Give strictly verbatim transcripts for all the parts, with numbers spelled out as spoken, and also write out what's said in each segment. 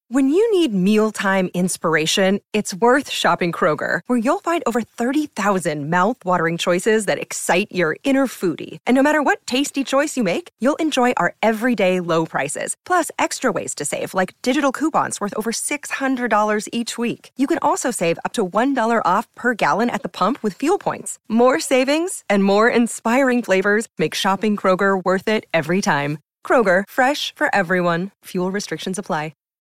When you need mealtime inspiration, it's worth shopping Kroger, where you'll find over thirty thousand mouth-watering choices that excite your inner foodie. And no matter what tasty choice you make, you'll enjoy our everyday low prices, plus extra ways to save, like digital coupons worth over six hundred dollars each week. You can also save up to one dollar off per gallon at the pump with fuel points. More savings and more inspiring flavors make shopping Kroger worth it every time. Kroger, fresh for everyone. Fuel restrictions apply.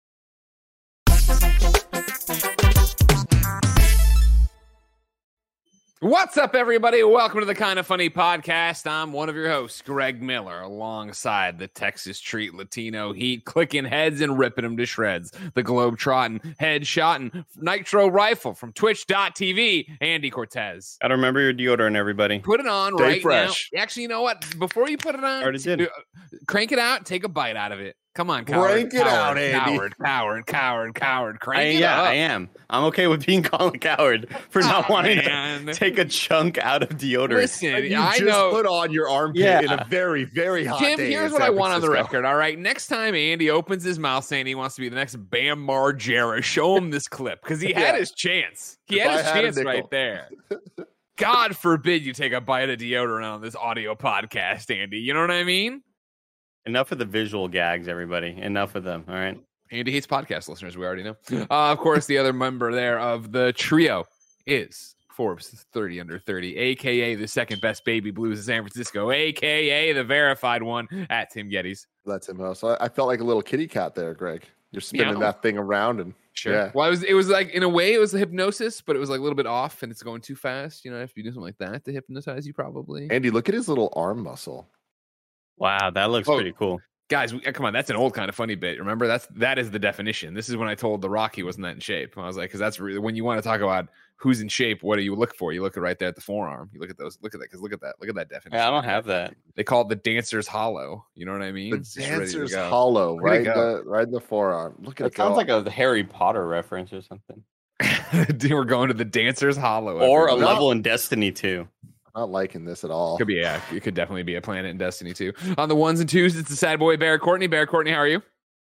What's up, everybody? Welcome to the Kind of Funny podcast. I'm one of your hosts, Greg Miller, alongside the Texas Treat Latino Heat, clicking heads and ripping them to shreds. The Globe-trotting, head-shotting, nitro rifle from twitch dot t v, Andy Cortez. Gotta remember your deodorant, everybody. Put it on Stay right fresh. now. Actually, you know what? Before you put it on, Already did. Crank it out, take a bite out of it. Come on, coward. Crank it coward, out, Andy. Coward, coward, coward, coward. Crank I, it yeah, up. I am. I'm okay with being called a coward for not Oh, wanting man. to take a chunk out of deodorant. Listen, You I just know. put on your armpit Yeah. in a very, very hot Tim, day. here's in what I San want on the Francisco. record, all right? Next time Andy opens his mouth saying he wants to be the next Bam Margera, show him this clip, because he had Yeah. his chance. He If had I his had a chance nickel. right there. God forbid you take a bite of deodorant on this audio podcast, Andy. You know what I mean? Enough of the visual gags, everybody. Enough of them, all right? Andy hates podcast listeners, we already know. Uh, of course, the other member there of the trio is Forbes thirty under thirty, a k a the second best baby blues in San Francisco, a k a the verified one at Tim Geddes. That's him. So I, I felt like a little kitty cat there, Greg. You're spinning Yeah. that thing around and Sure. Yeah. Well, it was, it was like, in a way, it was a hypnosis, but it was like a little bit off and it's going too fast. You know, if you do something like that to hypnotize you, probably. Andy, look at his little arm muscle. Wow, that looks Oh. pretty cool. Guys, we, come on, that's an old Kind of Funny bit. Remember, that's that is the definition. This is when I told The Rock he wasn't that in shape. I was like, because that's really, when you want to talk about who's in shape, what do you look for? You look right there at the forearm. You look at those, look at that, because look at that, look at that definition. Yeah, I don't have that. They call it the dancer's hollow. You know what I mean? The It's just ready to dancer's go. hollow, Ready right to in, go. the, right in the forearm. Look at It it sounds go. like a Harry Potter reference or something. Dude, we're going to the dancer's hollow. Or a everybody. level in Destiny two. I'm not liking this at all. Could be, yeah. It could definitely be a planet in Destiny too. On the ones and twos, it's the sad boy Bear Courtney. Bear Courtney, how are you?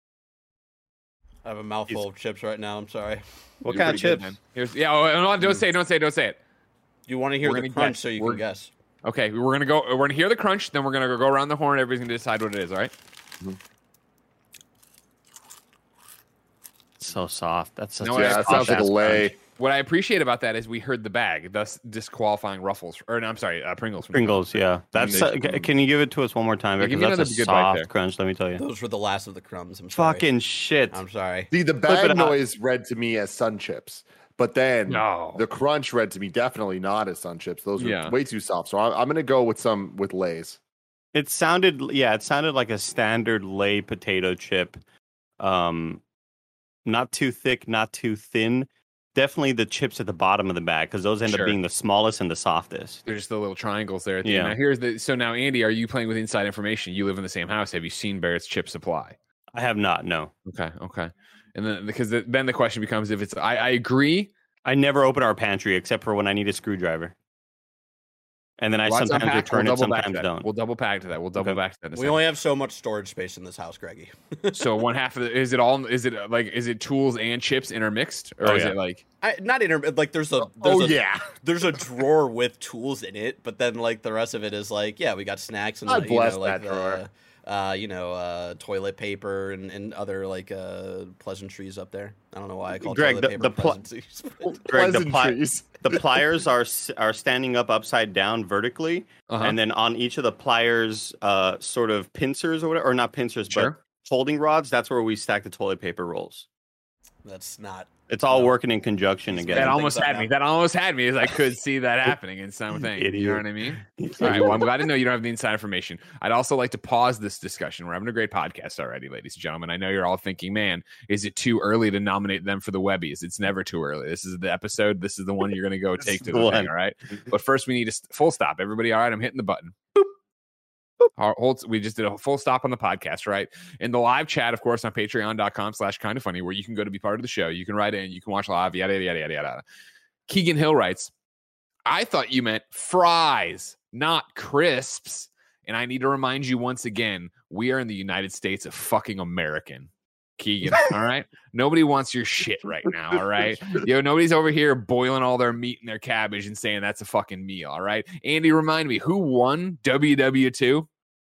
I have a mouthful of chips right now. I'm sorry. What You're kind of pretty good, chips? man. Here's, yeah, oh, no, don't say, it, don't say, it, don't say it. You want to hear We're the gonna crunch guess. so you We're- can guess. Okay, we're gonna go. We're gonna hear the crunch, then we're gonna go around the horn. Everybody's gonna decide what it is. All right. So soft. That's such No, a yeah, Yeah, that soft sounds like a ass lay. crunch. What I appreciate about that is we heard the bag, thus disqualifying Ruffles. Or no, I'm sorry, uh, Pringles. From Pringles, yeah. That's. they- Uh, ca- can you give it to us one more time? Yeah, give Because me that's another a good bite there. soft crunch, let me tell you. Those were the last of the crumbs. I'm sorry. Fucking shit. I'm sorry. See, the it bag out. noise read to me as sun chips, but then No. the crunch read to me definitely not as sun chips. Those were Yeah. way too soft. So I'm, I'm going to go with some with Lay's. It sounded, yeah, it sounded like a standard lay potato chip. Um, not too thick, not too thin. Definitely the chips at the bottom of the bag because those end Sure. up being the smallest and the softest. There's just the little triangles there. At the Yeah. end. Now here's the. So now, Andy, are you playing with inside information? You live in the same house. Have you seen Barrett's chip supply? I have not, no. Okay, okay. And then because the, then the question becomes if it's. I, I agree. I never open our pantry except for when I need a screwdriver. And then I Let's sometimes unpack. return We'll it, double back to sometimes that. don't. We'll double back to that. We'll double Okay. back to that. in a We second. only have so much storage space in this house, Greggy. So one half of the, is it all is it uh, like is it tools and chips intermixed or Oh, is yeah. it like I, not inter like there's a there's Oh, a, yeah. there's a drawer with tools in it, but then like the rest of it is like yeah we got snacks and God you bless know, like that drawer. the, uh, you know uh, toilet paper and, and other like uh, pleasantries up there. I don't know why I call Greg, toilet the- paper the pl- pleasantries. Greg, the, pli- Pleasantries. the pliers are s- are standing up upside down vertically, uh-huh. and then on each of the pliers, uh, sort of pincers or whatever, or not pincers, Sure. but holding rods. That's where we stack the toilet paper rolls. That's not. It's all No. working in conjunction He's again. that Yeah, almost things had like me. that. That almost had me as I could see that happening in something. You know Idiot. what I mean? All right. Well, I'm glad to know you don't have the inside information. I'd also like to pause this discussion. We're having a great podcast already, ladies and gentlemen. I know you're all thinking, man, is it too early to nominate them for the Webbies? It's never too early. This is the episode. This is the one you're going to go take to is the the thing. one. All right. But first, we need a st- full stop. Everybody, all right? I'm hitting the button. Boop. Boop. Our- Hold, we just did a full stop on the podcast, right? In the live chat, of course, on patreon.com slash kind of funny, where you can go to be part of the show. You can write in, you can watch live, yada, yada, yada, yada. Keegan Hill writes, I thought you meant fries, not crisps. And I need to remind you once again, we are in the United States of fucking American. Keegan. All right. Nobody wants your shit right now. All right. Yo, nobody's over here boiling all their meat and their cabbage and saying that's a fucking meal. All right. Andy, remind me, who won W W two?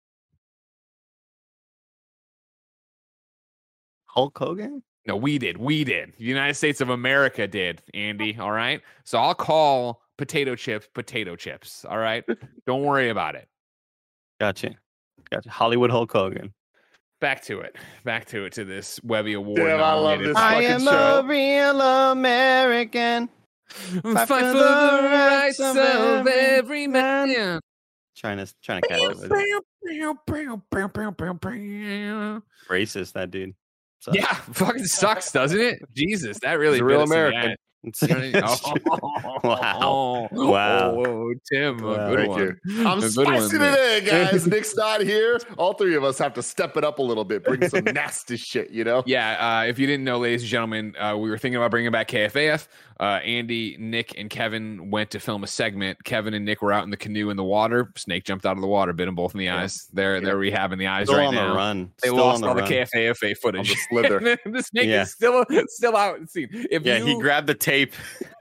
Hulk Hogan? No, we did. We did. The United States of America did, Andy. All right. So I'll call potato chips potato chips. All right. Don't worry about it. Gotcha. Gotcha. Hollywood Hulk Hogan. Back to it. Back to it to this Webby Award. Damn, I love nominated- this I fucking am show. a real American. Fight for the rights of every man. Trying to trying to catch it. With it. Racist, that dude. Sucks. Yeah, fucking sucks, doesn't it? Jesus, that really He's a real bit us in the American. eye. Oh, Wow. Oh, Wow. oh, Tim, Wow. a good Thank one. you. I'm A good spicing one, it in, guys. Nick's not here. All three of us have to step it up a little bit, bring some nasty shit, you know? Yeah, uh, if you didn't know, ladies and gentlemen, uh, we were thinking about bringing back K F A F. Uh, Andy, Nick, and Kevin went to film a segment. Kevin and Nick were out in the canoe in the water. Snake jumped out of the water, bit them both in the Yeah. eyes. They're Yeah. they're rehabbing the eyes Still right on now. the run. They Still lost on the all the run. K F A F A footage. On the slither. The snake Yeah. is still still out in scene. If Yeah, you, he grabbed the tape.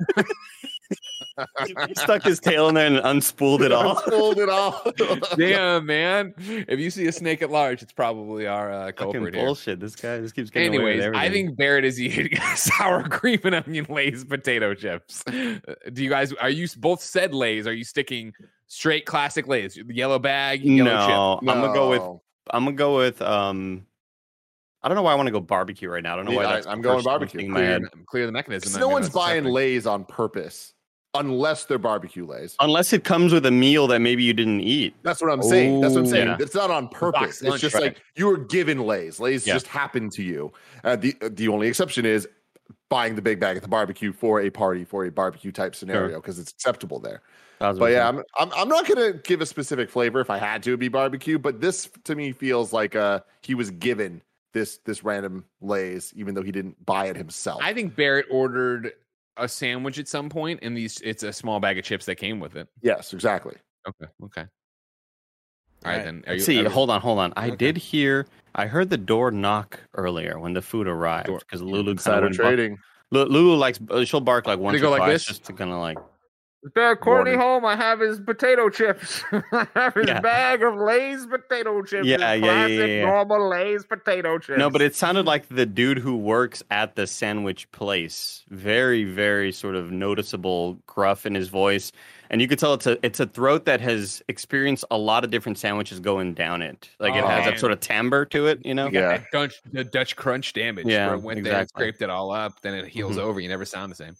He stuck his tail in there and unspooled it all. Pulled it off. Damn, man. If you see a snake at large, it's probably our uh, Fucking culprit here. bullshit. This guy just keeps getting away Anyways, with I everything. think Barrett is eating sour cream and onion Lay's potato chips. Uh, Do you guys, are you both said Lay's? Are you sticking straight classic Lay's? The yellow bag, yellow chip? no, I'm gonna go with No. I'm gonna go with um I don't know why I want to go barbecue right now. I don't know why Yeah, that's I- I'm the going first barbecue. thing in my Clear, head. clear the mechanism. 'Cause I no mean, one's that's buying definitely- Lay's on purpose unless they're barbecue Lay's. Unless it comes with a meal that maybe you didn't eat. That's what I'm saying. That's what I'm Ooh. saying. Yeah. It's not on purpose. box It's lunch, just right. like you were given Lay's. Lay's Yeah. just happened to you. Uh, the the only exception is buying the big bag at the barbecue for a party, for a barbecue type scenario, because it's acceptable there. But yeah, I'm, I'm I'm not gonna give a specific flavor. If I had to, it'd be barbecue. But this to me feels like uh he was given this this random Lay's, even though he didn't buy it himself. I think Barrett ordered a sandwich at some point, and these it's a small bag of chips that came with it. yes, exactly. Okay, okay. All right, Alright, then. Are Let's you, see, are you- hold on, hold on. I Okay. did hear I heard the door knock earlier when the food arrived Door- because Lulu kind of Insider went bark- trading. Lu- Lulu likes uh, she'll bark like once go or like twice this? just to kind of like Barrett Courtney Warning. home. I have his potato chips. I have his Yeah. bag of Lay's potato chips. Yeah, his yeah, yeah, classic yeah, yeah. normal Lay's potato chips. No, but it sounded like the dude who works at the sandwich place. Very, very sort of noticeable gruff in his voice. And you could tell it's a it's a throat that has experienced a lot of different sandwiches going down it. Like it Oh, has man. that sort of timbre to it, you know? You got Yeah. that Dutch, the Dutch crunch damage. Yeah, where it went there, and exactly. scraped it all up, then it heals Mhm. over. You never sound the same.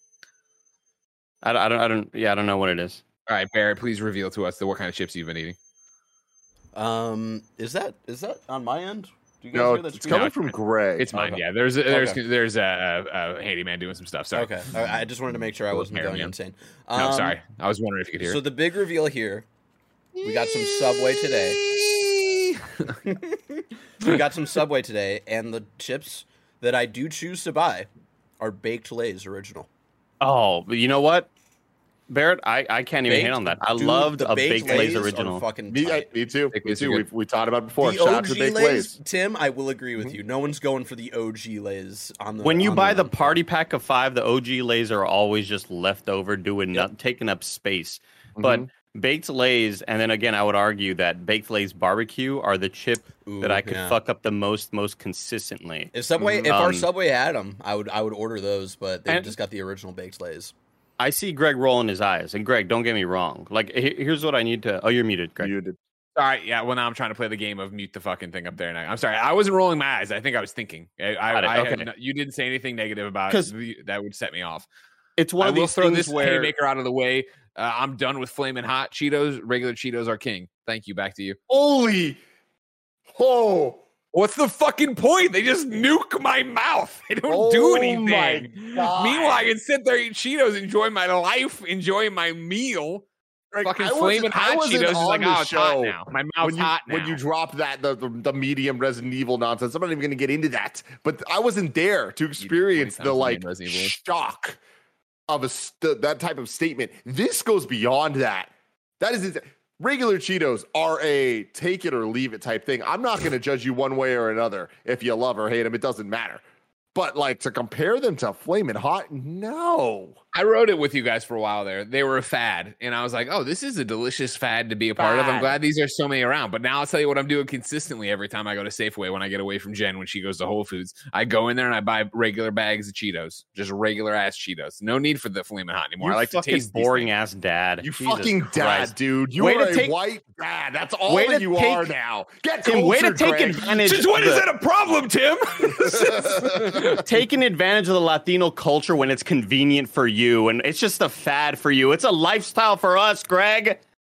I, don't- I don't I don't yeah, I don't know what it is. All right, Barrett, please reveal to us the what kind of chips you've been eating. Um, is that is that on my end? Do you guys No, hear that it's screaming? coming from Greg. It's mine. Okay. Yeah, there's a, there's Okay. there's a, a, a handyman doing some stuff. Sorry. Okay, I I just wanted to make sure I Little wasn't Mary going Man. insane. No, Um, sorry. I was wondering if you could hear. So it. the big reveal here, we got some Subway today. We got some Subway today, and the chips that I do choose to buy are Baked Lay's original. Oh, but you know what? Barrett, I, I can't even hit Baked- on that. I dude, loved the a Baked Lay's are original. Fucking Me, I, tight. me too. Baked Me Lay's are too. good. We we talked about it before. The Shout out O to G Baked Lay's, Lay's. Tim, I will agree with you. No one's going for the O G Lay's on the. When you on buy the run. party pack of five, the O G Lays are always just left over, doing Yep. not taking up space. Mm-hmm. But Baked Lays, and then again, I would argue that Baked Lays barbecue are the chip Ooh, that I could yeah. fuck up the most, most consistently. If Subway, if our Um, Subway had them, I would I would order those, but they And- just got the original Baked Lay's. I see Greg rolling his eyes, and Greg, don't get me wrong. Like, he- here's what I need to. Oh, you're muted, Greg. You did. All right, yeah. Well, now I'm trying to play the game of mute the fucking thing up there. Now I'm sorry. I wasn't rolling my eyes. I think I was thinking. I, I, Got it, I had okay. no- you didn't say anything negative about 'Cause- the, that would set me off. It's one I of will these throw things this where haymaker out of the way. Uh, I'm done with flaming hot Cheetos. Regular Cheetos are king. Thank you. Back to you. Holy, oh, What's the fucking point? They just nuke my mouth. They don't do Oh anything. my God. Meanwhile, I can sit there, eat Cheetos, enjoy my life, enjoy my meal. Greg, Fucking I wasn't- flaming I hot wasn't Cheetos is on like, the oh, it's hot show now. My mouth's when you, hot now. When you drop that, the, the, the medium Resident Evil nonsense, I'm not even going to get into that. But I wasn't there to experience times the the like name Resident Evil. shock of a st- that type of statement. This goes beyond that. That is, regular Cheetos are a take it or leave it type thing. I'm not going to judge you one way or another if you love or hate them. It doesn't matter. But like to compare them to Flamin' Hot, no. I wrote it with you guys for a while there. They were a fad, and I was like, "Oh, this is a delicious fad to be a part fad. of." I'm glad these are so many around. But now I'll tell you what I'm doing consistently every time I go to Safeway when I get away from Jen when she goes to Whole Foods. I go in there and I buy regular bags of Cheetos, just regular ass Cheetos. No need for the Flamin' Hot anymore. You I like to taste boring ass dad. You Jesus fucking Christ. dad, dude. You way are to a take, white dad. That's all that you take, are now. Get Tim, cultured, way to take Greg. advantage. Since when the, is that a problem, Tim? Taking advantage of the Latino culture when it's convenient for you, and it's just a fad for you. It's a lifestyle for us, Greg.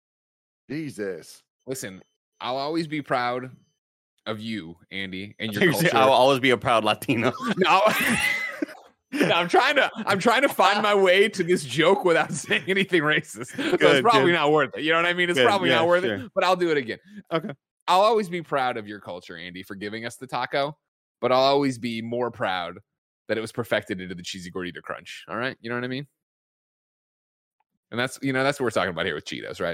Jesus. Listen, I'll always be proud of you, Andy, and your culture. I'll always be a proud Latino. No. No, I'm trying to I'm trying to find my way to this joke without saying anything racist. So Good, it's probably good. not worth it. You know what I mean? It's Good, probably yeah, not worth sure. it, but I'll do it again. Okay. I'll always be proud of your culture, Andy, for giving us the taco, but I'll always be more proud that it was perfected into the cheesy gordita crunch. All right? You know what I mean? And that's, you know, that's what we're talking about here with Cheetos, right?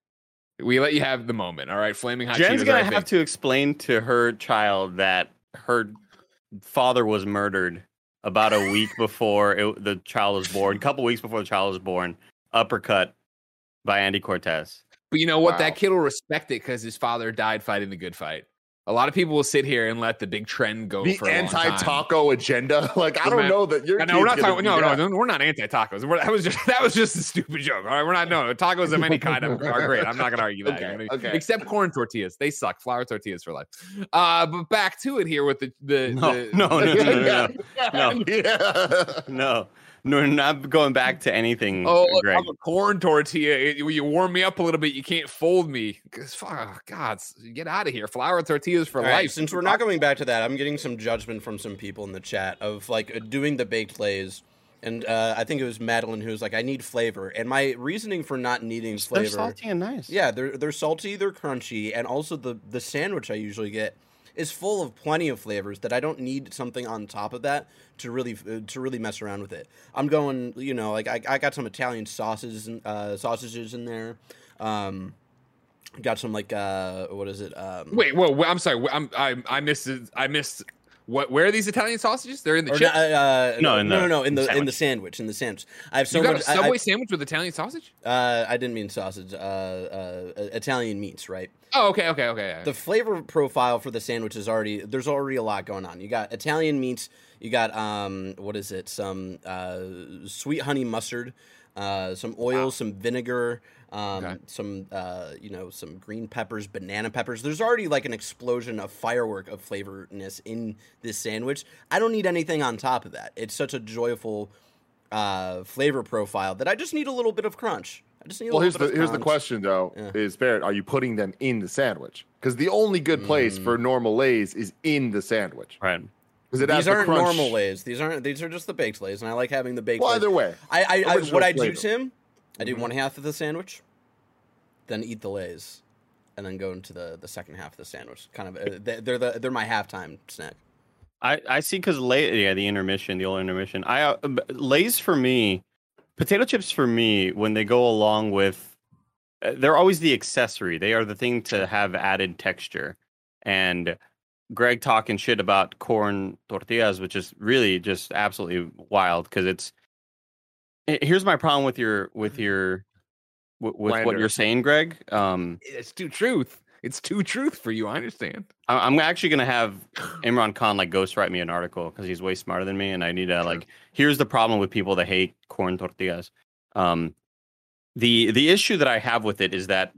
We let you have the moment, all right? Flaming hot Jen's Cheetos. gonna are a have thing. to explain to her child that her father was murdered about a week before it, the child was born, a couple weeks before the child was born, uppercut by Andy Cortez. But you know what? Wow. That kid will respect it because his father died fighting the good fight. A lot of people will sit here and let the big trend go The for a long time. anti-taco agenda. Like, I don't Man, know that you're. No, we're not talking. No, no, no, we're not anti-tacos. We're, that was just that was just a stupid joke. All right, we're not. No, tacos of any kind are, are great. I'm not going to argue that. Okay, You know? okay. Except corn tortillas, they suck. Flour tortillas for life. Uh, but back to it here with the the No, the, no, no, no, no, no. No. Yeah. No, no, we're not going back to anything. Oh, look, Greg. I'm a corn tortilla. It- you warm me up a little bit. You can't fold me. 'Cause, oh, God, get out of here. Flour tortillas for All life. right, since we're not going back to that, I'm getting some judgment from some people in the chat of like uh, doing the baked lays. And uh, I think it was Madeline who was like, I need flavor. And my reasoning for not needing flavor. They're salty and nice. Yeah, they're they're salty, they're crunchy, and also the the sandwich I usually get is full of plenty of flavors that I don't need something on top of that to really uh, to really mess around with it. I'm going, you know, like I, I got some Italian sauces and uh, sausages in there. Um, got some like uh, what is it? Um, Wait, whoa, wait, I'm sorry. I'm, I I missed it. I missed what? Where are these Italian sausages? They're in the or chip. no, uh, No, no, in no, the- no, no, in the in sandwich. the sandwich, in the sandwich. I have so you got much. a I- Subway I, sandwich with Italian sausage? uh, I didn't mean sausage. Uh, uh, Italian meats, right? Oh, okay, okay, okay. yeah. The flavor profile for the sandwich is already there's already a lot going on. You got Italian meats, you got um what is it? Some uh, sweet honey mustard, uh, some oil, Wow. some vinegar, um, Okay. some uh, you know some green peppers, banana peppers. There's already like an explosion of firework of flavorness in this sandwich. I don't need anything on top of that. It's such a joyful uh, flavor profile that I just need a little bit of crunch. I just need a Well, here's little the bit of here's the crunch. question though: Yeah. is Barrett, are you putting them in the sandwich? Because the only good place Mm. for normal Lays is in the sandwich. Right. Because it has These the aren't crunch. normal lays. These aren't. These are just the baked lays, and I like having the baked. Well, lays. either way, I, I, I original what I do, flavor. Tim, I do Mhm. one half of the sandwich, then eat the lays, and then go into the, the second half of the sandwich. Kind of, uh, they- they're the they're my halftime snack. I, I see because lay yeah the intermission the old intermission I uh, b- Lay's for me, potato chips for me when they go along with uh, they're always the accessory. They are the thing to have added texture. And Greg talking shit about corn tortillas, which is really just absolutely wild because it's. eh, Here's my problem with your with your with, with what Slander. you're saying, Greg. Um, It's too truth. It's too truth for you. I understand. I- I'm actually gonna have Imran Khan like ghostwrite me an article because he's way smarter than me, and I need to like. Here's the problem with people that hate corn tortillas. Um, the the issue that I have with it is that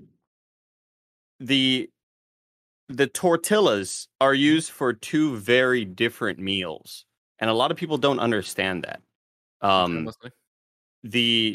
the the tortillas are used for two very different meals, and a lot of people don't understand that. Um, the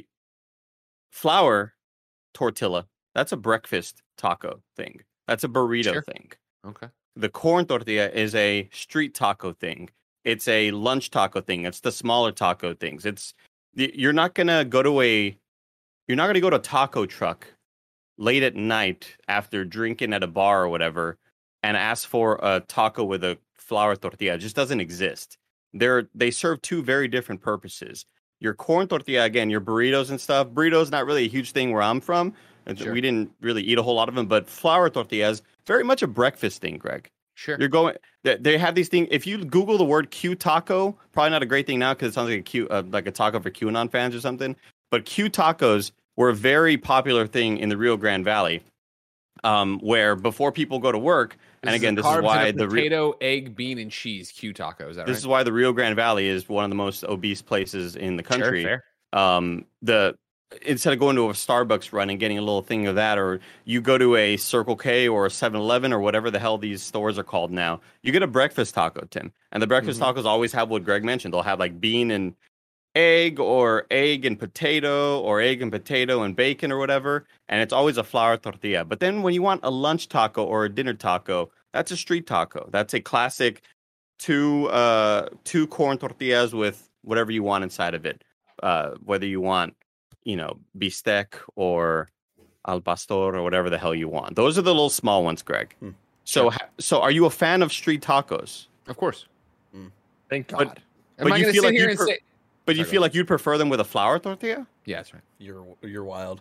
flour tortilla, that's a breakfast taco thing. That's a burrito Sure. thing. Okay. The corn tortilla is a street taco thing. It's a lunch taco thing. It's the smaller taco things. It's y- you're not gonna go to a you're not gonna go to a taco truck late at night after drinking at a bar or whatever and ask for a taco with a flour tortilla. It just doesn't exist. They're they serve two very different purposes. Your corn tortilla, again, your burritos and stuff. Burritos not really a huge thing where I'm from. Sure. We didn't really eat a whole lot of them, but flour tortillas, very much a breakfast thing, Greg. Sure. You're going. They have these things. If you Google the word Q taco, probably not a great thing now because it sounds like a Q, uh, like a taco for QAnon fans or something. But Q tacos were a very popular thing in the Rio Grande Valley, um, where before people go to work, this and again, is this is why the potato, egg, bean, and cheese Q taco. Is that this right? is why the Rio Grande Valley is one of the most obese places in the country. Sure, fair. Um, the instead of going to a Starbucks run and getting a little thing of that, or you go to a Circle K or a seven eleven or whatever the hell these stores are called now, you get a breakfast taco, Tim. And the breakfast mm-hmm. tacos always have what Greg mentioned. They'll have like bean and egg or egg and potato or egg and potato and bacon or whatever. And it's always a flour tortilla. But then when you want a lunch taco or a dinner taco, that's a street taco. That's a classic two, uh, two corn tortillas with whatever you want inside of it. Uh, whether you want you know, bistec or al pastor or whatever the hell you want. Those are the little small ones, Greg. Hmm. So, sure. so are you a fan of street tacos? Of course. Mm. Thank God. But, Am but I you feel like here you and per- say? But you feel like you'd prefer them with a flour tortilla? Yeah, that's right. You're you're wild.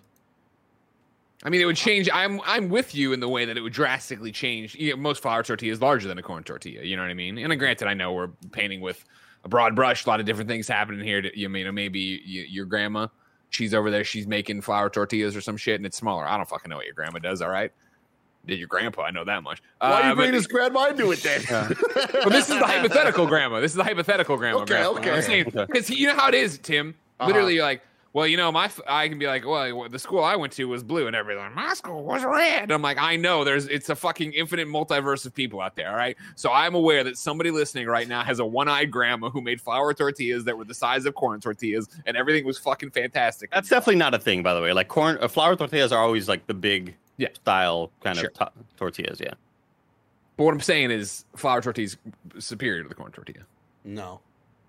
I mean, it would change. I'm I'm with you in the way that it would drastically change. You know, most flour tortilla is larger than a corn tortilla. You know what I mean? And granted, I know we're painting with a broad brush. A lot of different things happening here. To, you know, maybe you, your grandma. She's over there. She's making flour tortillas or some shit, and it's smaller. I don't fucking know what your grandma does. All right, did your grandpa? I know that much. Why are uh, you bringing his grandma into it then? Uh, well, this is the hypothetical grandma. This is the hypothetical grandma. Okay, grandma. okay. I'm saying because you know how it is, Tim. Uh-huh. Literally, you're like, well, you know, my I can be like, well, the school I went to was blue, and everybody's like, my school was red. And I'm like, I know. There's it's a fucking infinite multiverse of people out there. All right, so I'm aware that somebody listening right now has a one-eyed grandma who made flour tortillas that were the size of corn tortillas, and everything was fucking fantastic. That's definitely not a thing, by the way. Like corn, uh, flour tortillas are always like the big yeah. style kind sure. of to- tortillas. Yeah. But what I'm saying is, flour tortillas superior to the corn tortilla. No.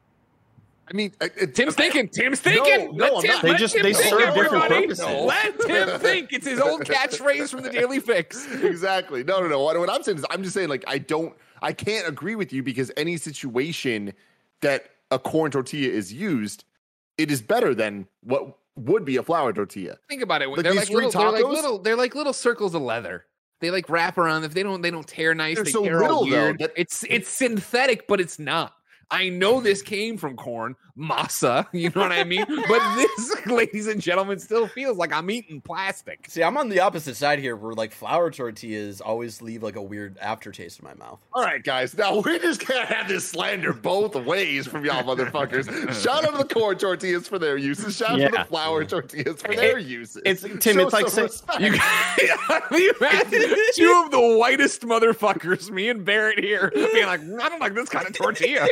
I mean, it, Tim's thinking. Tim's thinking. No, no, let Tim, not. They let just Tim they think, serve different everybody. purposes. Let Tim think. It's his old catchphrase from the Daily Fix. Exactly. No, no, no. What, what I'm saying is, I'm just saying, like, I don't, I can't agree with you because any situation that a corn tortilla is used, it is better than what would be a flour tortilla. Think about it. Like they're, these like little, street they're like tacos? little. They're like little circles of leather. They like wrap around. If they don't, they don't tear nice. They're they so tear little, all weird. though, that- It's it's synthetic, but it's not. I know this came from corn, masa, you know what I mean? But this, ladies and gentlemen, still feels like I'm eating plastic. See, I'm on the opposite side here where like flour tortillas always leave like a weird aftertaste in my mouth. All right, guys. Now we're just gonna have this slander both ways from y'all motherfuckers. Shout out to the corn tortillas for their uses. Shout out Yeah. to the flour tortillas for their uses. It's Tim. Show it's like some say, You, you imagine two of the whitest motherfuckers, me and Barrett here, being like, I don't like this kind of tortilla.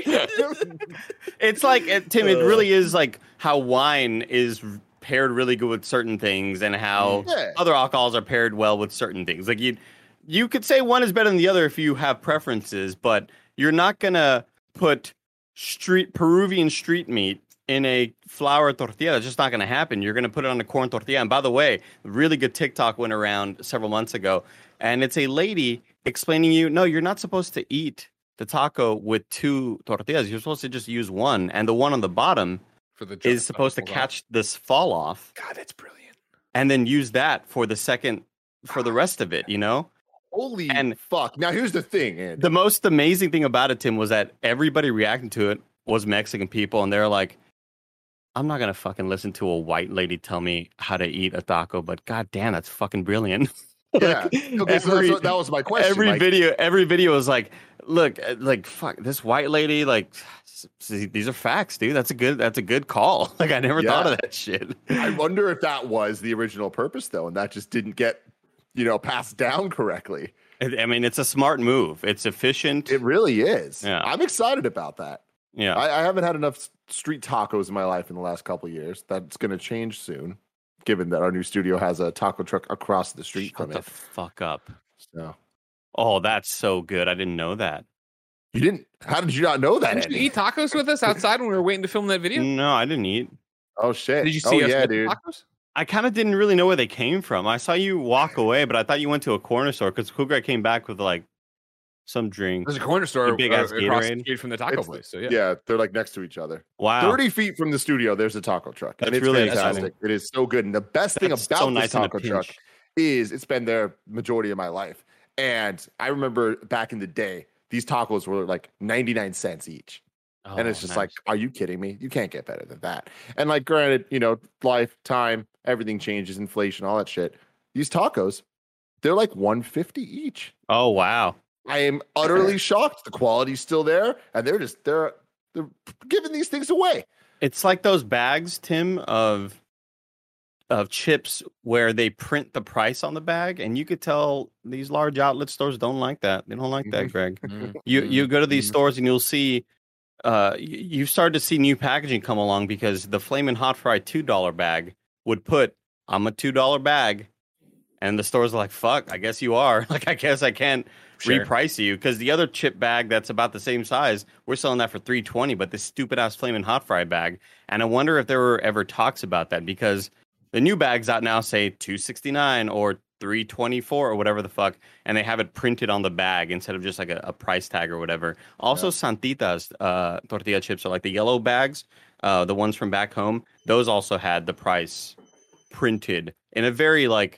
it's like it, Tim. It really is like how wine is paired really good with certain things, and how Yeah. other alcohols are paired well with certain things. Like you, you could say one is better than the other if you have preferences, but you're not gonna put street Peruvian street meat in a flour tortilla. That's just not gonna happen. You're gonna put it on a corn tortilla. And by the way, a really good TikTok went around several months ago, and it's a lady explaining you, no, you're not supposed to eat the taco with two tortillas. You're supposed to just use one, and the one on the bottom For the is supposed to catch this fall off. God, that's brilliant. And then use that for the second, for the rest of it, you know? Holy And- fuck. Now here's the thing, Andy. The most amazing thing about it, Tim, was that everybody reacting to it was Mexican people, and they're like, I'm not going to fucking listen to a white lady tell me how to eat a taco, but god damn, that's fucking brilliant. Yeah. Okay, so every- that's what, that was my question. Every like, video, every video was like, look, uh, like fuck this white lady. Like, s- s- these are facts, dude. That's a good. That's a good call. Like, I never Yeah. thought of that shit. I wonder if that was the original purpose, though, and that just didn't get, you know, passed down correctly. I I mean, it's a smart move. It's efficient. It really is. Yeah. I'm excited about that. yeah. I, I haven't had enough s- street tacos in my life in the last couple of years. That's going to change soon, given that our new studio has a taco truck across the street Shut from the it. fuck up. So Oh, that's so good. I didn't know that. you didn't? How did you not know that? Didn't you Andy? eat tacos with us outside when we were waiting to film that video? No, I didn't eat. Oh shit! Did you see oh, us yeah, with the dude. tacos? I kind of didn't really know where they came from. I saw you walk away, but I thought you went to a corner store because Cool Guy came back with like some drink. There's a corner store A big uh, ass across the Gatorade. street from the taco It's- place. So Yeah. yeah. they're like next to each other. Wow. Thirty feet from the studio, there's a taco truck, and That's it's really fantastic. exciting. It is so good, and the best thing That's about so this nice in a taco truck pinch. is it's been there majority of my life. And I remember back in the day, these tacos were like ninety-nine cents each. Oh, and it's just nice. Like, are you kidding me? You can't get better than that. And like, granted, you know, life, time, everything changes, inflation, all that shit. These tacos, they're like one fifty each. Oh, wow. I am utterly shocked. The quality's still there, and they're just they're they're giving these things away. It's like those bags, Tim, of of chips where they print the price on the bag, and you could tell these large outlet stores don't like that. They don't like that, Greg. Mm-hmm. You you go to these mm-hmm. stores and you'll see uh you start to see new packaging come along because the Flamin' Hot Fry two dollar bag would put I'm a two dollar bag, and the stores are like, fuck, I guess you are. Like, I guess I can't sure. reprice you, because the other chip bag that's about the same size, we're selling that for three twenty, but this stupid ass Flamin' Hot Fry bag. And I wonder if there were ever talks about that, because the new bags out now say two sixty-nine or three twenty-four or whatever the fuck, and they have it printed on the bag instead of just like a, a price tag or whatever. Also, yeah. Santitas uh, tortilla chips are like the yellow bags, uh, the ones from back home. Those also had the price printed in a very like,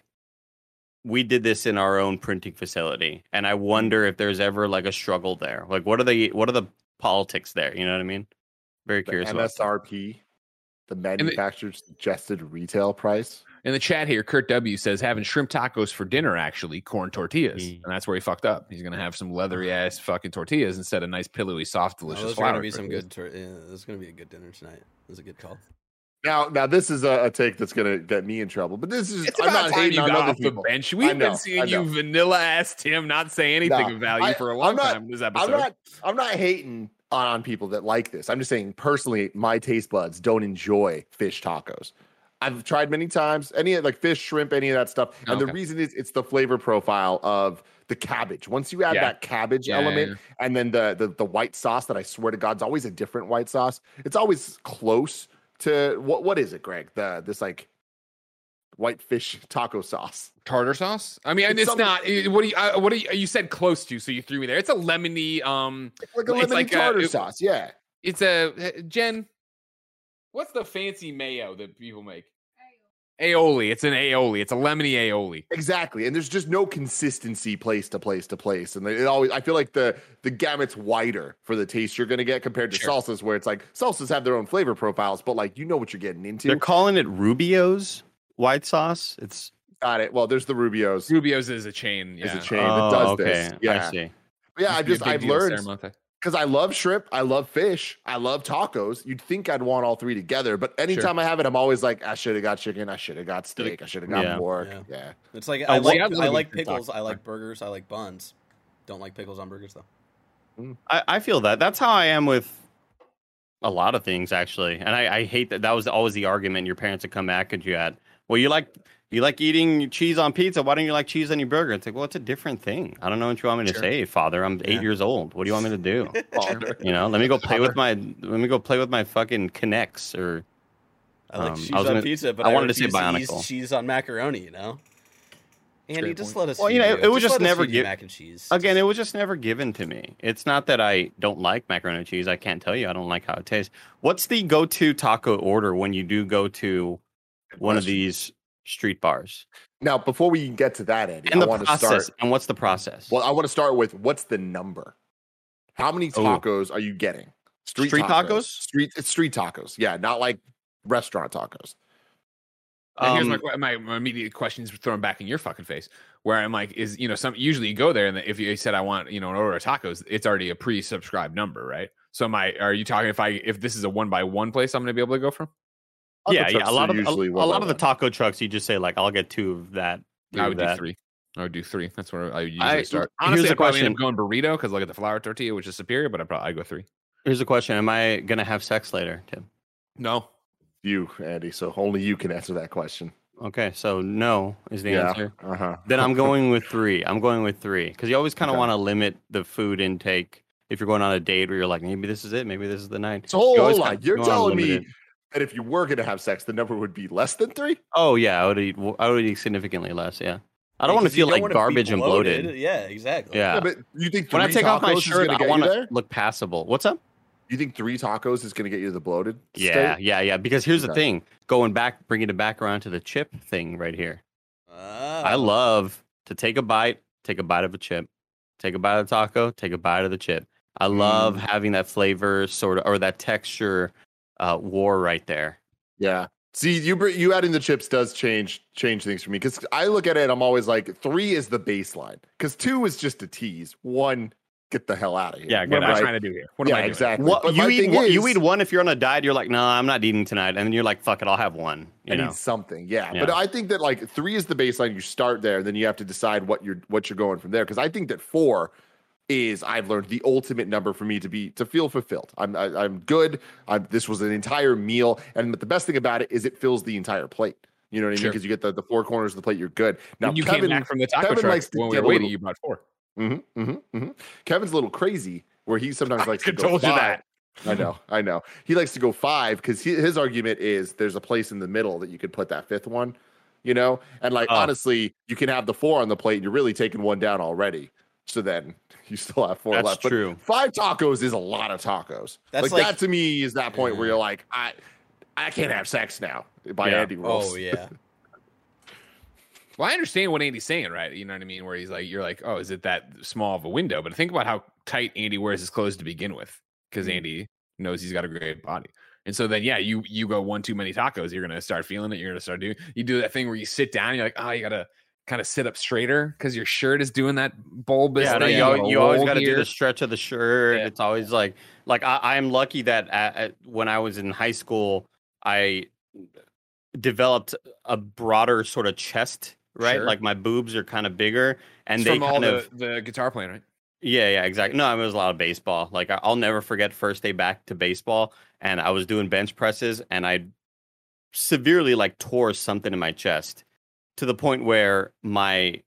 we did this in our own printing facility, and I wonder if there's ever like a struggle there. Like, what are the what are the politics there? You know what I mean? Very curious. The M S R P, the manufacturer's suggested retail price. In the chat here, Kurt W says having shrimp tacos for dinner, actually corn tortillas, mm. and that's where he fucked up. He's gonna have some leathery ass fucking tortillas instead of nice pillowy, soft, delicious. Oh, those are gonna be some good. Tor- yeah, this is gonna be a good dinner tonight. This is a good call. Now, now this is a, a take that's gonna get me in trouble, but this is it's I'm about not time hating you on got other off people. the bench. We've know, been seeing you vanilla ass Tim not say anything no, of value I, for a long not, time in this episode. I'm not I'm not hating on, on people that like this. I'm just saying personally, my taste buds don't enjoy fish tacos. I've tried many times, any like fish, shrimp, any of that stuff. And okay. the reason is it's the flavor profile of the cabbage. Once you add yeah. that cabbage yeah, element yeah. and then the, the the white sauce that I swear to God is always a different white sauce. It's always close to what what is it, Greg? The this like white fish taco sauce, tartar sauce. I mean, it's, it's not. What do you? Uh, what do you? You said close to, so you threw me there. It's a lemony. Um, it's like a lemony like tartar a, it, sauce. Yeah, it's a Jen. What's the fancy mayo that people make? Aioli. It's an aioli. It's a lemony aioli. Exactly. And there's just no consistency place to place to place. And it always, I feel like the the gamut's wider for the taste you're going to get compared to sure. salsas, where it's like salsas have their own flavor profiles, but like, you know what you're getting into. They're calling it Rubio's white sauce. It's got it. Well, there's the Rubio's. Rubio's is a chain. Yeah. Is a chain oh, that does okay. this. Yeah. I see. Yeah. I just, I've learned. Because I love shrimp, I love fish, I love tacos. You'd think I'd want all three together, but anytime sure. I have it, I'm always like, I should have got chicken, I should have got steak, I should have got yeah. pork. Yeah. yeah, it's like I like I like pickles, I like burgers, I like buns. Don't like pickles on burgers though. I, I feel that. That's how I am with a lot of things, actually. And I, I hate that. That was always the argument your parents would come back at you at. Well, you like you like eating cheese on pizza. Why don't you like cheese on your burger? It's like, well, it's a different thing. I don't know what you want me to sure. say, Father. I'm eight yeah. years old. What do you want me to do? You know, let me go play Father. with my let me go play with my fucking Kinects or. I like um, cheese I on gonna, pizza, but I, I wanted to say Bionicle. Cheese on macaroni, you know. Andy, just let us. Well, you know, it, it was just, just never given. Mac and cheese. Again, it was just never given to me. It's not that I don't like macaroni and cheese. I can't tell you I don't like how it tastes. What's the go-to taco order when you do go to one of these street bars? Now, before we get to that, Andy, and I the want process, to start. And what's the process? Well, I want to start with what's the number? How many tacos Ooh. are you getting? Street, street tacos? tacos? Street, it's street tacos. Yeah, not like restaurant tacos. And here's my, my my immediate questions thrown back in your fucking face, where I'm like, is you know, some usually you go there and if you said I want you know an order of tacos, it's already a pre-subscribed number, right? So my are you talking if I if this is a one by one place, I'm gonna be able to go from? Yeah, yeah. A lot of a, a lot of the taco trucks, you just say like, I'll get two of that. I would that. do three. I would do three. That's where I usually I, start. Honestly, Here's I probably end up going burrito because look at the flour tortilla, which is superior, but I probably I go three. Here's the question: am I gonna have sex later, Tim? No. You, Andy. So only you can answer that question. Okay, so no is the yeah, answer. Uh-huh. Then I'm going with three. I'm going with three because you always kind of okay. want to limit the food intake if you're going on a date where you're like, maybe this is it, maybe this is the night. So hold you on, you're telling me it. that if you were going to have sex, the number would be less than three? Oh yeah, I would eat. I would eat significantly less. Yeah, I don't yeah, want to feel like garbage and bloated. Yeah, exactly. Yeah, yeah but you think when I take off my shirt, I want to look passable. What's up? You think three tacos is going to get you the bloated Yeah, state? yeah, yeah. Because here's okay. the thing. Going back, bringing it back around to the chip thing right here. Ah. I love to take a bite, take a bite of a chip, take a bite of the taco, take a bite of the chip. I love mm. having that flavor sort of, or that texture uh, war right there. Yeah. See, you you adding the chips does change change things for me because I look at it. I'm always like, three is the baseline because two is just a tease. One, get the hell out of here. Yeah, what am I trying to do here? What yeah, am I doing? Exactly. What, you eat one, is, you eat one if you're on a diet. You're like, no, I'm not eating tonight, and then you're like, fuck it, I'll have one. You I know? need something. Yeah. yeah, but I think that like three is the baseline. You start there, then you have to decide what you're what you're going from there. Because I think that four is I've learned the ultimate number for me to be to feel fulfilled. I'm I, I'm good. I'm, this was an entire meal, and the best thing about it is it fills the entire plate. You know what I mean? Sure. Because you get the, the four corners of the plate. You're good. Now when you Kevin, came back from the taco Kevin truck likes to when we get were waiting. Little, you brought four. Mm-hmm, mm-hmm, mm-hmm. Kevin's a little crazy where he sometimes likes I to go told five. you that. I know, I know. He likes to go five because his argument is there's a place in the middle that you could put that fifth one. You know, and like uh, honestly, you can have the four on the plate. And you're really taking one down already. So then you still have four that's left. True. But five tacos is a lot of tacos. That's like, like that to me is that point yeah. where you're like, I I can't have sex now by yeah. Andy Rose. Oh yeah. Well, I understand what Andy's saying, right? You know what I mean? Where he's like, you're like, oh, is it that small of a window? But think about how tight Andy wears his clothes to begin with, because Andy knows he's got a great body. And so then, yeah, you you go one too many tacos, you're gonna start feeling it. You're gonna start doing. You do that thing where you sit down, you're like, oh, you gotta kind of sit up straighter because your shirt is doing that bulbous. Yeah, no, thing. you, you always got to here. do the stretch of the shirt. Yeah. It's always like, like I, I'm lucky that at, at, when I was in high school, I developed a broader sort of chest, right? Sure. Like my boobs are kind of bigger, and it's they from kind all of the, the guitar playing, right? Yeah, yeah, exactly. No, I mean, it was a lot of baseball. Like I'll never forget first day back to baseball, and I was doing bench presses, and I severely like tore something in my chest to the point where my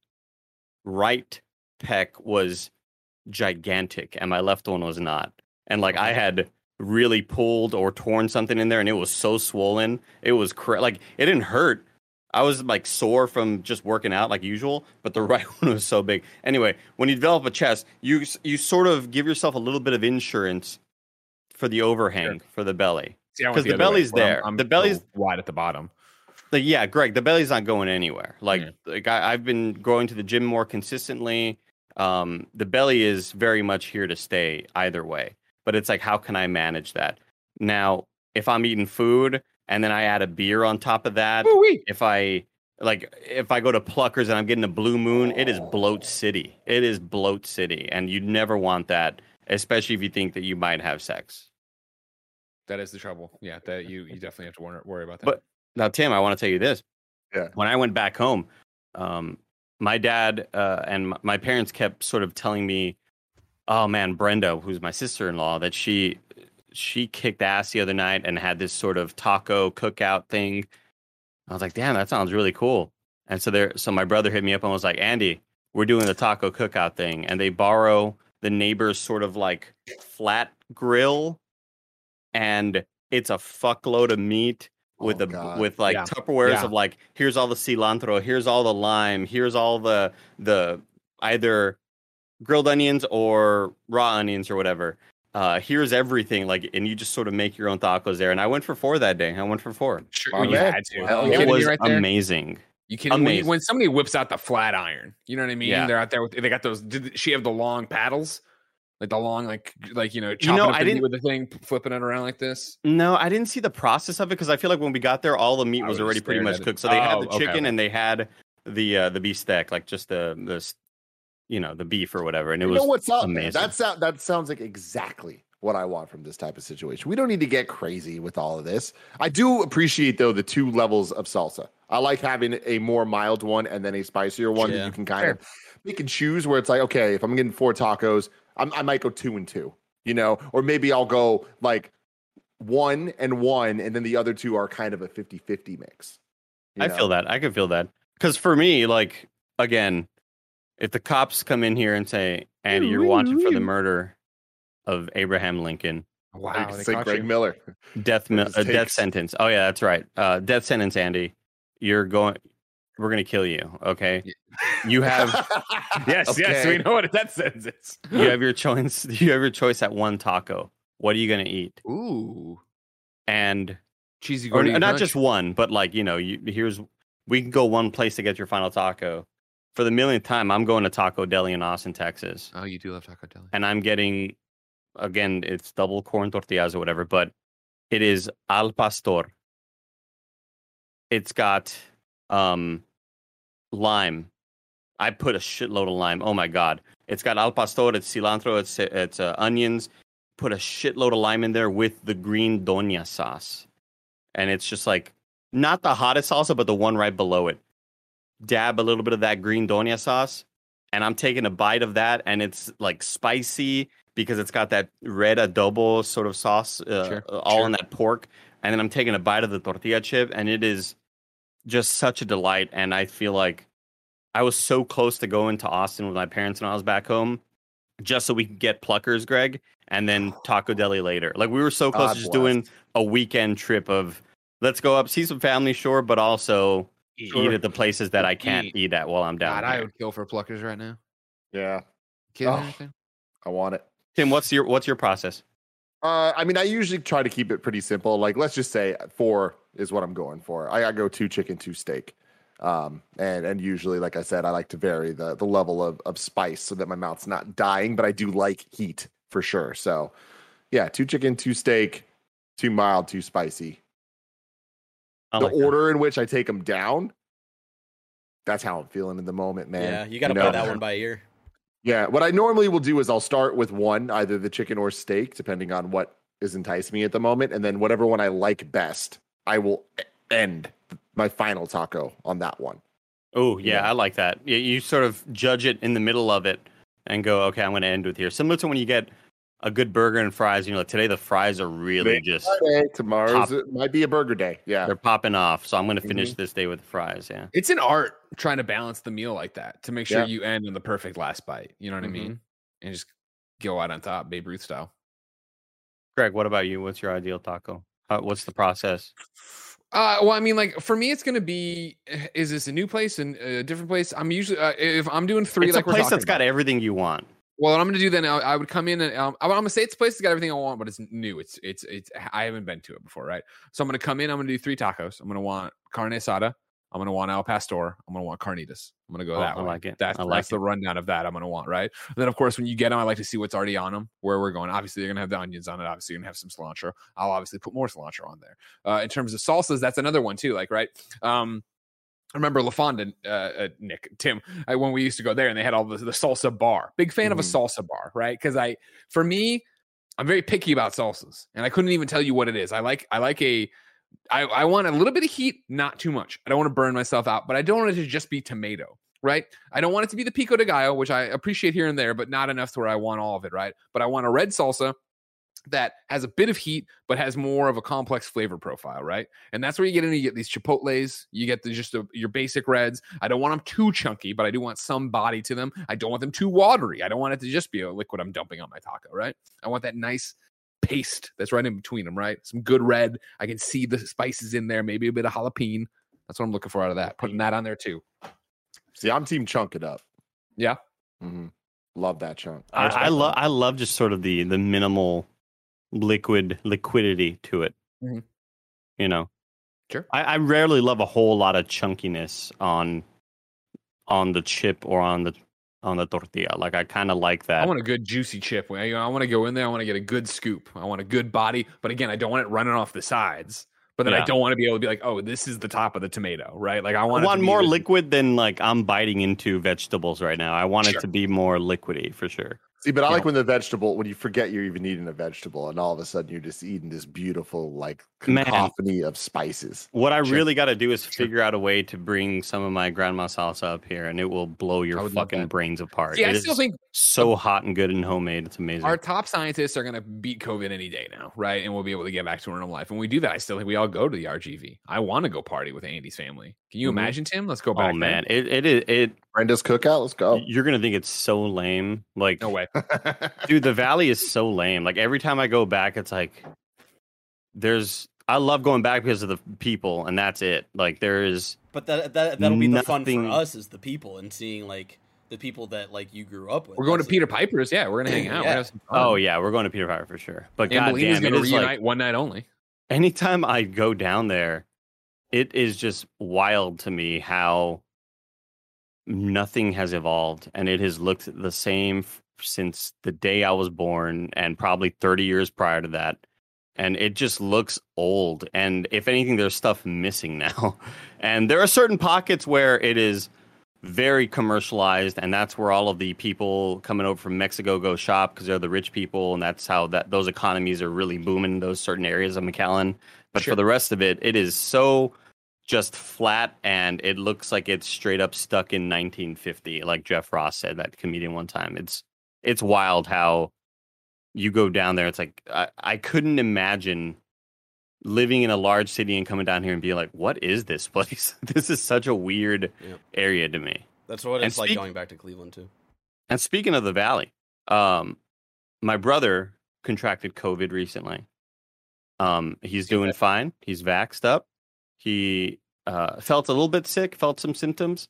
right pec was gigantic and my left one was not. And like I had really pulled or torn something in there, and it was so swollen. It was cra- like it didn't hurt. I was like sore from just working out like usual, but the right one was so big. Anyway, when you develop a chest, you you sort of give yourself a little bit of insurance for the overhang sure. for the belly, because the, the belly's there. I'm, I'm the belly's wide at the bottom. Like, yeah, Greg, the belly's not going anywhere. Like, yeah. like I, I've been going to the gym more consistently. Um, the belly is very much here to stay either way. But it's like, how can I manage that? Now, if I'm eating food and then I add a beer on top of that, Ooh-wee. if I like, if I go to Pluckers and I'm getting a Blue Moon, it is bloat city. It is bloat city, and you never want that, especially if you think that you might have sex. That is the trouble. Yeah, that you you definitely have to worry, worry about that. But now, Tim, I want to tell you this. Yeah. When I went back home, um, my dad uh, and my parents kept sort of telling me, "Oh man, Brenda, who's my sister-in-law, that she she kicked ass the other night and had this sort of taco cookout thing." I was like, "Damn, that sounds really cool." And so there, so my brother hit me up and was like, "Andy, we're doing the taco cookout thing," and they borrow the neighbor's sort of like flat grill, and it's a fuckload of meat. With oh, a God. with like yeah. Tupperwares yeah. of like, here's all the cilantro, here's all the lime, here's all the the either grilled onions or raw onions or whatever. Uh, here's everything, like, and you just sort of make your own tacos there. And I went for four that day. I went for four. Sure, oh, you man. had to. Hell, it you was right amazing. You can when, when somebody whips out the flat iron. You know what I mean? Yeah. They're out there with they got those. Did she have the long paddles? Like the long, like, like you know, chopping you know, up I the meat didn't, with the thing, flipping it around like this. No, I didn't see the process of it because I feel like when we got there, all the meat was already pretty much cooked. So they oh, had the chicken okay. and they had the uh, the beef steak, like just the the you know the beef or whatever, and it you was know what's up, amazing. Man? That sound that sounds like exactly what I want from this type of situation. We don't need to get crazy with all of this. I do appreciate though the two levels of salsa. I like having a more mild one and then a spicier one yeah. that you can kind sure. of pick and choose. Where it's like, okay, if I'm getting four tacos, I'm, I might go two and two, you know, or maybe I'll go like one and one, and then the other two are kind of a fifty-fifty mix. I know? feel that. I can feel that. Because for me, like, again, if the cops come in here and say, Andy, you're wanted for the murder of Abraham Lincoln. Wow. They say Greg you. Miller. Death, mi- uh, death sentence. Oh, yeah, that's right. Uh, death sentence, Andy. You're going... We're going to kill you, okay? You have... yes, okay. yes, we know what a death sentence is. You have your choice. You have your choice at one taco. What are you going to eat? Ooh. And... Cheesy or, not just one, but like, you know, you, here's we can go one place to get your final taco. For the millionth time, I'm going to Taco Deli in Austin, Texas. Oh, you do love Taco Deli. And I'm getting, again, it's double corn tortillas or whatever, but it is al pastor. It's got um, lime. I put a shitload of lime. Oh my god! It's got al pastor. It's cilantro. It's it's uh, onions. Put a shitload of lime in there with the green doña sauce, and it's just like not the hottest salsa, but the one right below it. Dab a little bit of that green doña sauce, and I'm taking a bite of that, and it's like spicy because it's got that red adobo sort of sauce, uh, sure, all sure. in that pork. And then I'm taking a bite of the tortilla chip, and it is just such a delight. And I feel like I was so close to going to Austin with my parents when I was back home, just so we could get Pluckers, Greg, and then Taco Deli later. Like, we were so close God to just blessed. doing a weekend trip of let's go up, see some family, sure, but also sure. eat at the places that I can't eat, eat at while I'm down God, there. I would kill for Pluckers right now. Yeah. Oh, I want it. Tim, what's your what's your process? Uh, I mean, I usually try to keep it pretty simple. Like, let's just say four is what I'm going for. I, I go two chicken, two steak. Um, and, and usually, like I said, I like to vary the, the level of, of spice so that my mouth's not dying, but I do like heat for sure. So yeah, two chicken, two steak, too mild, too spicy. I the like order that. in which I take them down, that's how I'm feeling in the moment, man. Yeah, you got to you play know? that one by ear. Yeah, what I normally will do is I'll start with one, either the chicken or steak, depending on what is enticing me at the moment. And then whatever one I like best, I will end my final taco on that one. Oh, yeah, yeah, I like that. You, you sort of judge it in the middle of it and go, okay, I'm going to end with here. Similar to when you get a good burger and fries, you know, today the fries are really Today, just... Friday, tomorrow's it might be a burger day. Yeah. They're popping off, so I'm going to finish mm-hmm. this day with the fries, yeah. It's an art trying to balance the meal like that to make sure yeah. you end on the perfect last bite. You know what mm-hmm. I mean? And just go out on top, Babe Ruth style. Greg, what about you? What's your ideal taco? How, what's the process? Uh, well, I mean, like for me, it's gonna be: is this a new place and a different place? I'm usually uh, if I'm doing three, it's like a place we're that's about. got everything you want. Well, what I'm gonna do then, I, I would come in and um, I'm gonna say it's a place that's got everything I want, but it's new. It's it's it's I haven't been to it before, right? So I'm gonna come in. I'm gonna do three tacos. I'm gonna want carne asada. I'm gonna want al pastor. I'm gonna want carnitas. I'm gonna go oh, that I way. like it. That's, I like that's it. the rundown of that I'm gonna want, right? And then of course when you get them, I like to see what's already on them, where we're going. Obviously, you're gonna have the onions on it. Obviously, you're gonna have some cilantro. I'll obviously put more cilantro on there. Uh, in terms of salsas, that's another one too. Like right. Um, I remember La Fonda, uh, uh, Nick, Tim, I, when we used to go there and they had all the, the salsa bar. Big fan mm-hmm. of a salsa bar, right? Because I, for me, I'm very picky about salsas, and I couldn't even tell you what it is. I like, I like a, I, I want a little bit of heat, not too much. I don't want to burn myself out, but I don't want it to just be tomato, right? I don't want it to be the pico de gallo, which I appreciate here and there, but not enough to where I want all of it, right? But I want a red salsa that has a bit of heat, but has more of a complex flavor profile, right? And that's where you get into, you get these chipotles, you get the, just a, your basic reds. I don't want them too chunky, but I do want some body to them. I don't want them too watery. I don't want it to just be a liquid I'm dumping on my taco, right? I want that nice paste that's right in between them, right? Some good red. I can see the spices in there, maybe a bit of jalapeno. That's what I'm looking for out of that. Putting that on there too. See, I'm team chunk it up. Yeah. Mm-hmm. Love that chunk. I, I love I love just sort of the the minimal liquid liquidity to it. Mm-hmm. You know, sure. I, I rarely love a whole lot of chunkiness on on the chip or on the on the tortilla. Like I kind of like that. I want a good juicy chip. I, I want to go in there. I want to get a good scoop. I want a good body. But again, I don't want it running off the sides. But then yeah. I don't want to be able to be like, oh, this is the top of the tomato, right? Like I want, I want it to more be liquid than like I'm biting into vegetables right now. I want sure. it to be more liquidy for sure. See, but I you like know. when the vegetable, when you forget you're even eating a vegetable, and all of a sudden you're just eating this beautiful, like, cacophony Man. of spices. What I sure. really got to do is figure sure. out a way to bring some of my grandma salsa up here, and it will blow your fucking brains apart. See, it I is still think so hot and good and homemade. It's amazing. Our top scientists are going to beat COVID any day now, right? And we'll be able to get back to our normal life. And when we do that, I still think we all go to the R G V. I want to go party with Andy's family. Can you mm-hmm. imagine, Tim? Let's go back. Oh, man. It, it is. It, Brenda's cookout. Let's go. You're going to think it's so lame. Like, no way. Dude, the Valley is so lame. Like, every time I go back, it's like, there's, I love going back because of the people, and that's it. Like, there is. But that, that, that'll be the fun for us is the people and seeing, like, the people that, like, you grew up with. We're going that's to Peter Piper's. Yeah, we're going to hang out. Yeah. Have some fun. Oh, yeah, we're going to Peter Piper for sure. But and goddamn, going to reunite like, one night only. Anytime I go down there, it is just wild to me how nothing has evolved, and it has looked the same f- since the day I was born, and probably thirty years prior to that. And it just looks old. And if anything, there's stuff missing now. And there are certain pockets where it is very commercialized, and that's where all of the people coming over from Mexico go shop because they're the rich people, and that's how that those economies are really booming in those certain areas of McAllen. But sure. For the rest of it, it is so just flat, and it looks like it's straight up stuck in nineteen fifty, like Jeff Ross said, that comedian one time. It's it's wild how you go down there. It's like I, I couldn't imagine living in a large city and coming down here and being like, what is this place? This is such a weird yeah. area to me. That's what it's speak- like going back to Cleveland too. And speaking of the Valley, um, my brother contracted COVID recently. Um, he's doing fine. He's vaxxed up. He uh, felt a little bit sick, felt some symptoms.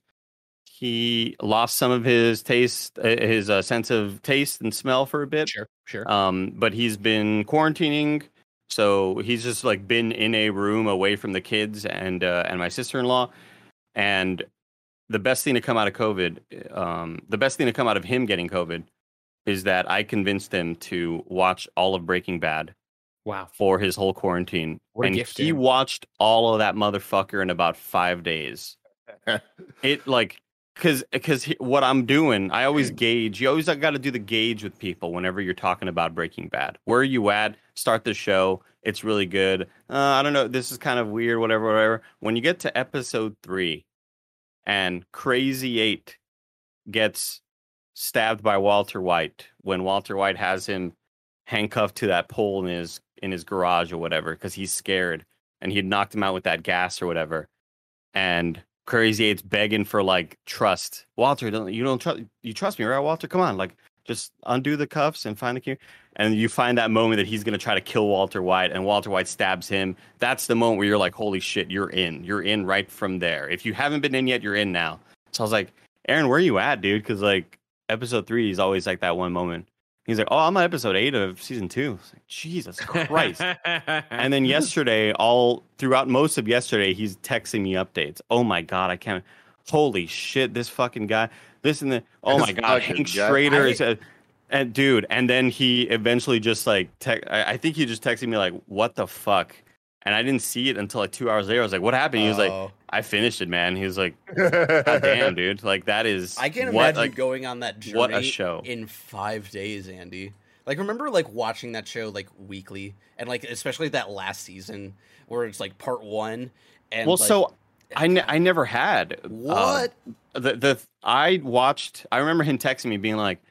He lost some of his taste, uh, his uh, sense of taste and smell for a bit. Sure, sure. Um, but he's been quarantining, so he's just like been in a room away from the kids and uh, and my sister-in-law. And the best thing to come out of COVID, um, the best thing to come out of him getting COVID, is that I convinced him to watch all of Breaking Bad. Wow! For his whole quarantine, what a and gift, he man. watched all of that motherfucker in about five days. It like. Because because what I'm doing, I always gauge. You always got to do the gauge with people whenever you're talking about Breaking Bad. Where are you at? Start the show. It's really good. Uh, I don't know. This is kind of weird, whatever, whatever. When you get to episode three and Crazy Eight gets stabbed by Walter White, when Walter White has him handcuffed to that pole in his, in his garage or whatever, because he's scared and he had knocked him out with that gas or whatever. And Crazy Eight's begging for like trust. Walter, don't you don't trust you trust me, right, Walter? Come on, like just undo the cuffs and find the key. And you find that moment that he's gonna try to kill Walter White, and Walter White stabs him. That's the moment where you're like, holy shit, you're in. You're in right from there. If you haven't been in yet, you're in now. So I was like, Aaron, where are you at, dude? Because like episode three is always like that one moment. He's like, oh, I'm on episode eight of season two. I was like, Jesus Christ. And then yesterday, all throughout most of yesterday, he's texting me updates. Oh my God, I can't. Holy shit, this fucking guy. This and the. Oh my God, Hank Schrader is a. And dude, and then he eventually just like, te- I, I think he just texted me like, what the fuck? And I didn't see it until like two hours later. I was like, what happened? He was like, I finished it, man. He was like, God damn, dude. Like, that is. I can't what, imagine like, going on that journey what a show. In five days, Andy. Like, remember, like, watching that show, like, weekly? And, like, especially that last season where it's, like, part one. And well, like, so I, ne- I never had. What? Uh, the, the I watched. I remember him texting me being like,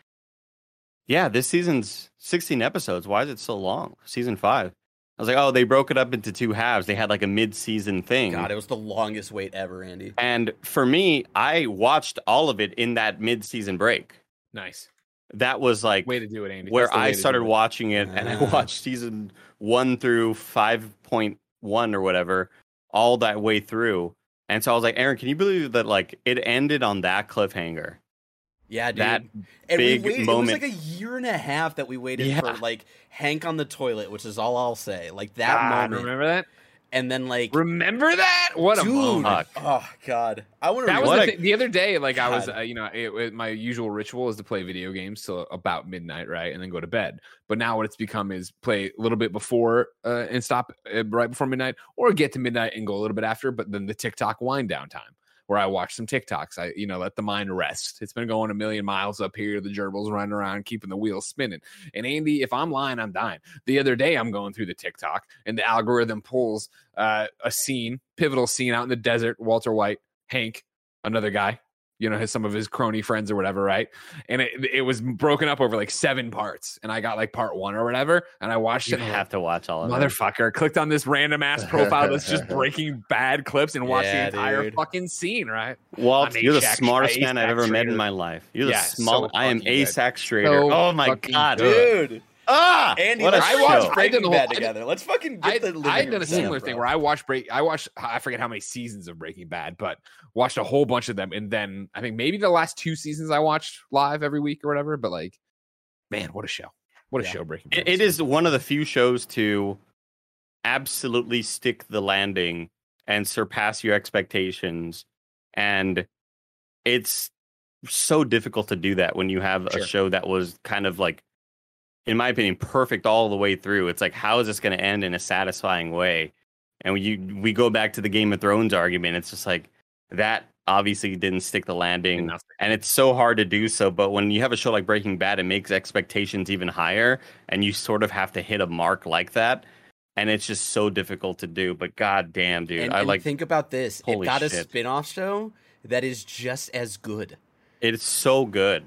yeah, this season's sixteen episodes. Why is it so long? Season five. I was like, oh, they broke it up into two halves. They had like a mid-season thing. God, it was the longest wait ever, Andy. And for me, I watched all of it in that mid-season break. Nice. That was like way to do it, Andy. Where I started watching it, and I watched season one through five point one or whatever, all that way through. And so I was like, Aaron, can you believe that like it ended on that cliffhanger? Yeah, dude. That and big we waited, moment. It was like a year and a half that we waited yeah. for like Hank on the toilet, which is all I'll say. Like that God, moment. Remember that? And then like remember that? What dude, a moment! Oh God, I want to. That was the, the, th- the other day. Like God. I was, uh, you know, it, it, my usual ritual is to play video games till about midnight, right, and then go to bed. But now what it's become is play a little bit before uh, and stop uh, right before midnight, or get to midnight and go a little bit after. But then the TikTok wind down time, where I watch some TikToks. I, you know, let the mind rest. It's been going a million miles up here. The gerbils running around, keeping the wheels spinning. And Andy, if I'm lying, I'm dying. The other day, I'm going through the TikTok, and the algorithm pulls uh, a scene, pivotal scene out in the desert. Walter White, Hank, another guy, you know, has some of his crony friends or whatever, right? And it, it was broken up over like seven parts, and I got like part one or whatever, and I watched you it. You have to watch all of it. Motherfucker, clicked on this random ass profile that's just Breaking Bad clips and watched yeah, the entire dude. fucking scene, right? Walt, you're the smartest man I've ever met in my life. You're the yeah, smallest. So I am A-Sack Schrader. So oh my God, good. dude. Ah, Andy, what a I show. watched Breaking whole, Bad together. Let's fucking get I, the. I had done a similar up, thing bro. where I watched break. I watched. I forget how many seasons of Breaking Bad, but watched a whole bunch of them, and then I think maybe the last two seasons I watched live every week or whatever. But like, man, what a show! What a yeah. show! Breaking Bad. It, it is one of the few shows to absolutely stick the landing and surpass your expectations. And it's so difficult to do that when you have sure. a show that was kind of like, in my opinion, perfect all the way through. It's like, how is this going to end in a satisfying way? And we you, we go back to the Game of Thrones argument. It's just like that obviously didn't stick the landing, and it's so hard to do so. But when you have a show like Breaking Bad, it makes expectations even higher, and you sort of have to hit a mark like that. And it's just so difficult to do. But god damn, dude, and, I and like. Think about this: it got shit. a spin-off show that is just as good. It's so good.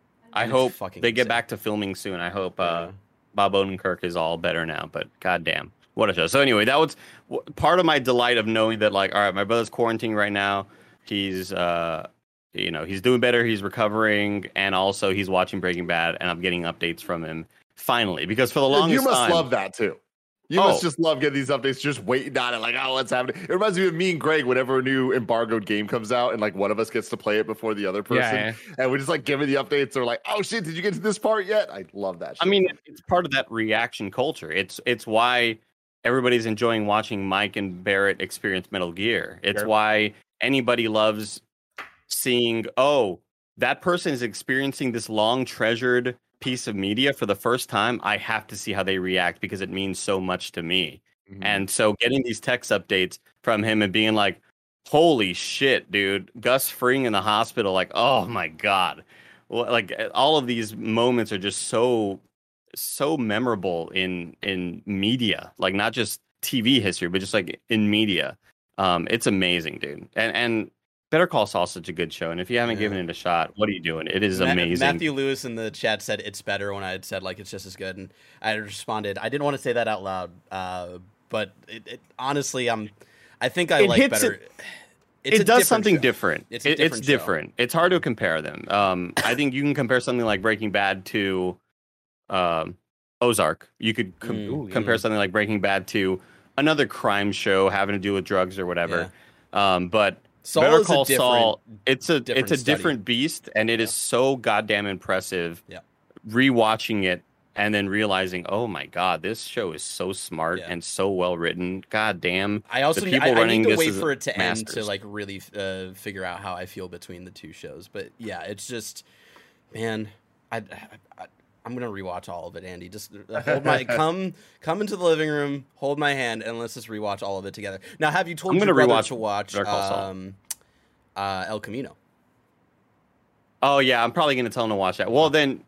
I and hope they get insane. back to filming soon. I hope uh, yeah. Bob Odenkirk is all better now. But goddamn, what a show! So anyway, that was part of my delight of knowing that, like, all right, my brother's quarantining right now. He's, uh, you know, he's doing better. He's recovering, and also he's watching Breaking Bad, and I'm getting updates from him finally. Because for the longest you must time, love that too. You oh. must just love getting these updates, just waiting on it, like, oh, what's happening? It reminds me of me and Greg whenever a new embargoed game comes out, and like one of us gets to play it before the other person, yeah, yeah. and we just like give it the updates. Or like, oh shit, did you get to this part yet? I love that shit. I mean, it's part of that reaction culture. It's it's why everybody's enjoying watching Mike and Barrett experience Metal Gear. It's sure. why anybody loves seeing, oh, that person is experiencing this long treasured piece of media for the first time. I have to see how they react because it means so much to me. Mm-hmm. And so getting these text updates from him and being like, holy shit, dude, Gus Fring in the hospital, like, oh my god. Well, like all of these moments are just so so memorable in in media, like not just T V history, but just like in media. Um, it's amazing, dude. And and Better Call Saul is such a good show, and if you haven't yeah. given it a shot, what are you doing? It is Ma- amazing. Matthew Lewis in the chat said it's better when I had said like it's just as good, and I responded, I didn't want to say that out loud, uh, but it, it, honestly, I'm, I think I it like better. It, it's it does something show. different. It's, it, different, it's different. It's hard to compare them. Um, I think you can compare something like Breaking Bad to um, Ozark. You could com- Ooh, compare yeah. something like Breaking Bad to another crime show having to do with drugs or whatever. Yeah. Um, but Saul Better Call Saul, it's a different it's a study. different beast, and it yeah. is so goddamn impressive. Yeah. Rewatching it and then realizing, oh my god, this show is so smart yeah. and so well written. God damn. I also the need, people I, I running need to this wait for it to masters. end to like really uh, figure out how I feel between the two shows. But yeah, it's just, man, I, I, I'm gonna rewatch all of it. Andy, just hold my come come into the living room, hold my hand, and let's just rewatch all of it together. Now, have you told I'm your gonna brother rewatch to watch um, uh, El Camino? Oh yeah, I'm probably gonna tell him to watch that. Well, then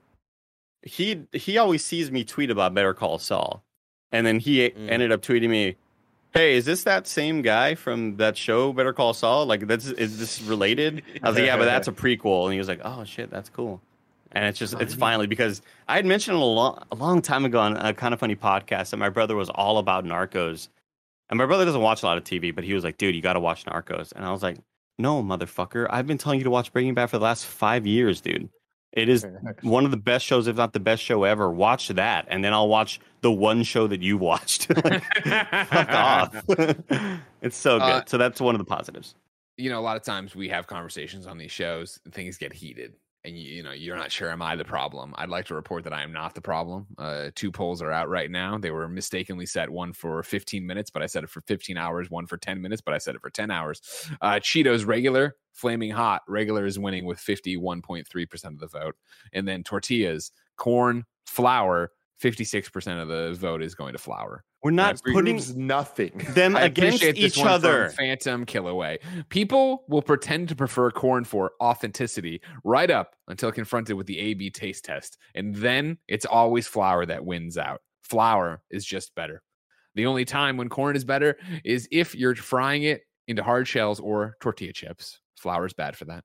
he he always sees me tweet about Better Call Saul, and then he mm. ended up tweeting me, "Hey, is this that same guy from that show Better Call Saul? Like, that's is this related?" I was like, "Yeah, but that's a prequel." And he was like, "Oh shit, that's cool." And it's just, it's finally, because I had mentioned a long, a long time ago on a Kind of Funny podcast that my brother was all about Narcos. And my brother doesn't watch a lot of T V, but he was like, dude, you got to watch Narcos. And I was like, no, motherfucker. I've been telling you to watch Breaking Bad for the last five years, dude. It is one of the best shows, if not the best show ever. Watch that. And then I'll watch the one show that you watched. Like, fuck off. It's so good. Uh, so that's one of the positives. You know, a lot of times we have conversations on these shows and things get heated. And you, you know, you're not sure, am I the problem? I'd like to report that I am not the problem. Uh, two polls are out right now. They were mistakenly set, one for fifteen minutes, but I set it for fifteen hours. One for ten minutes, but I set it for ten hours. Uh, Cheetos regular, flaming hot. Regular is winning with fifty-one point three percent of the vote. And then tortillas, corn, flour, fifty-six percent of the vote is going to flour. We're not putting nothing them against each other. Phantom Killaway. People will pretend to prefer corn for authenticity right up until confronted with the A B taste test. And then it's always flour that wins out. Flour is just better. The only time when corn is better is if you're frying it into hard shells or tortilla chips. Flour is bad for that.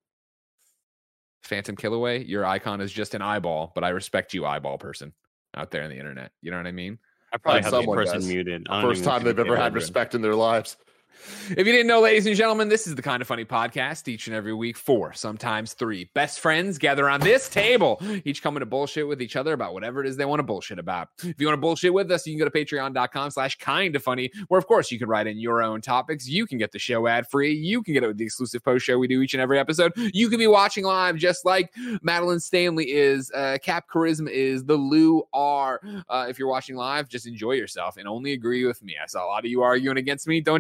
Phantom Killaway, your icon is just an eyeball, but I respect you, eyeball person out there on the internet. You know what I mean? I probably like have the person does. muted. First time they've ever had respect in their lives. If you didn't know, ladies and gentlemen, this is the Kind of Funny podcast. Each and every week, four, sometimes three best friends gather on this table, each coming to bullshit with each other about whatever it is they want to bullshit about. If you want to bullshit with us, you can go to patreon.com slash kind of funny, where of course you can write in your own topics. You can get the show ad free. You can get it with the exclusive post show we do each and every episode. You can be watching live just like Madeline Stanley is, uh, Cap Charisma is, the Lou R. Uh, if you're watching live, just enjoy yourself and only agree with me. I saw a lot of you arguing against me. Don't do that. You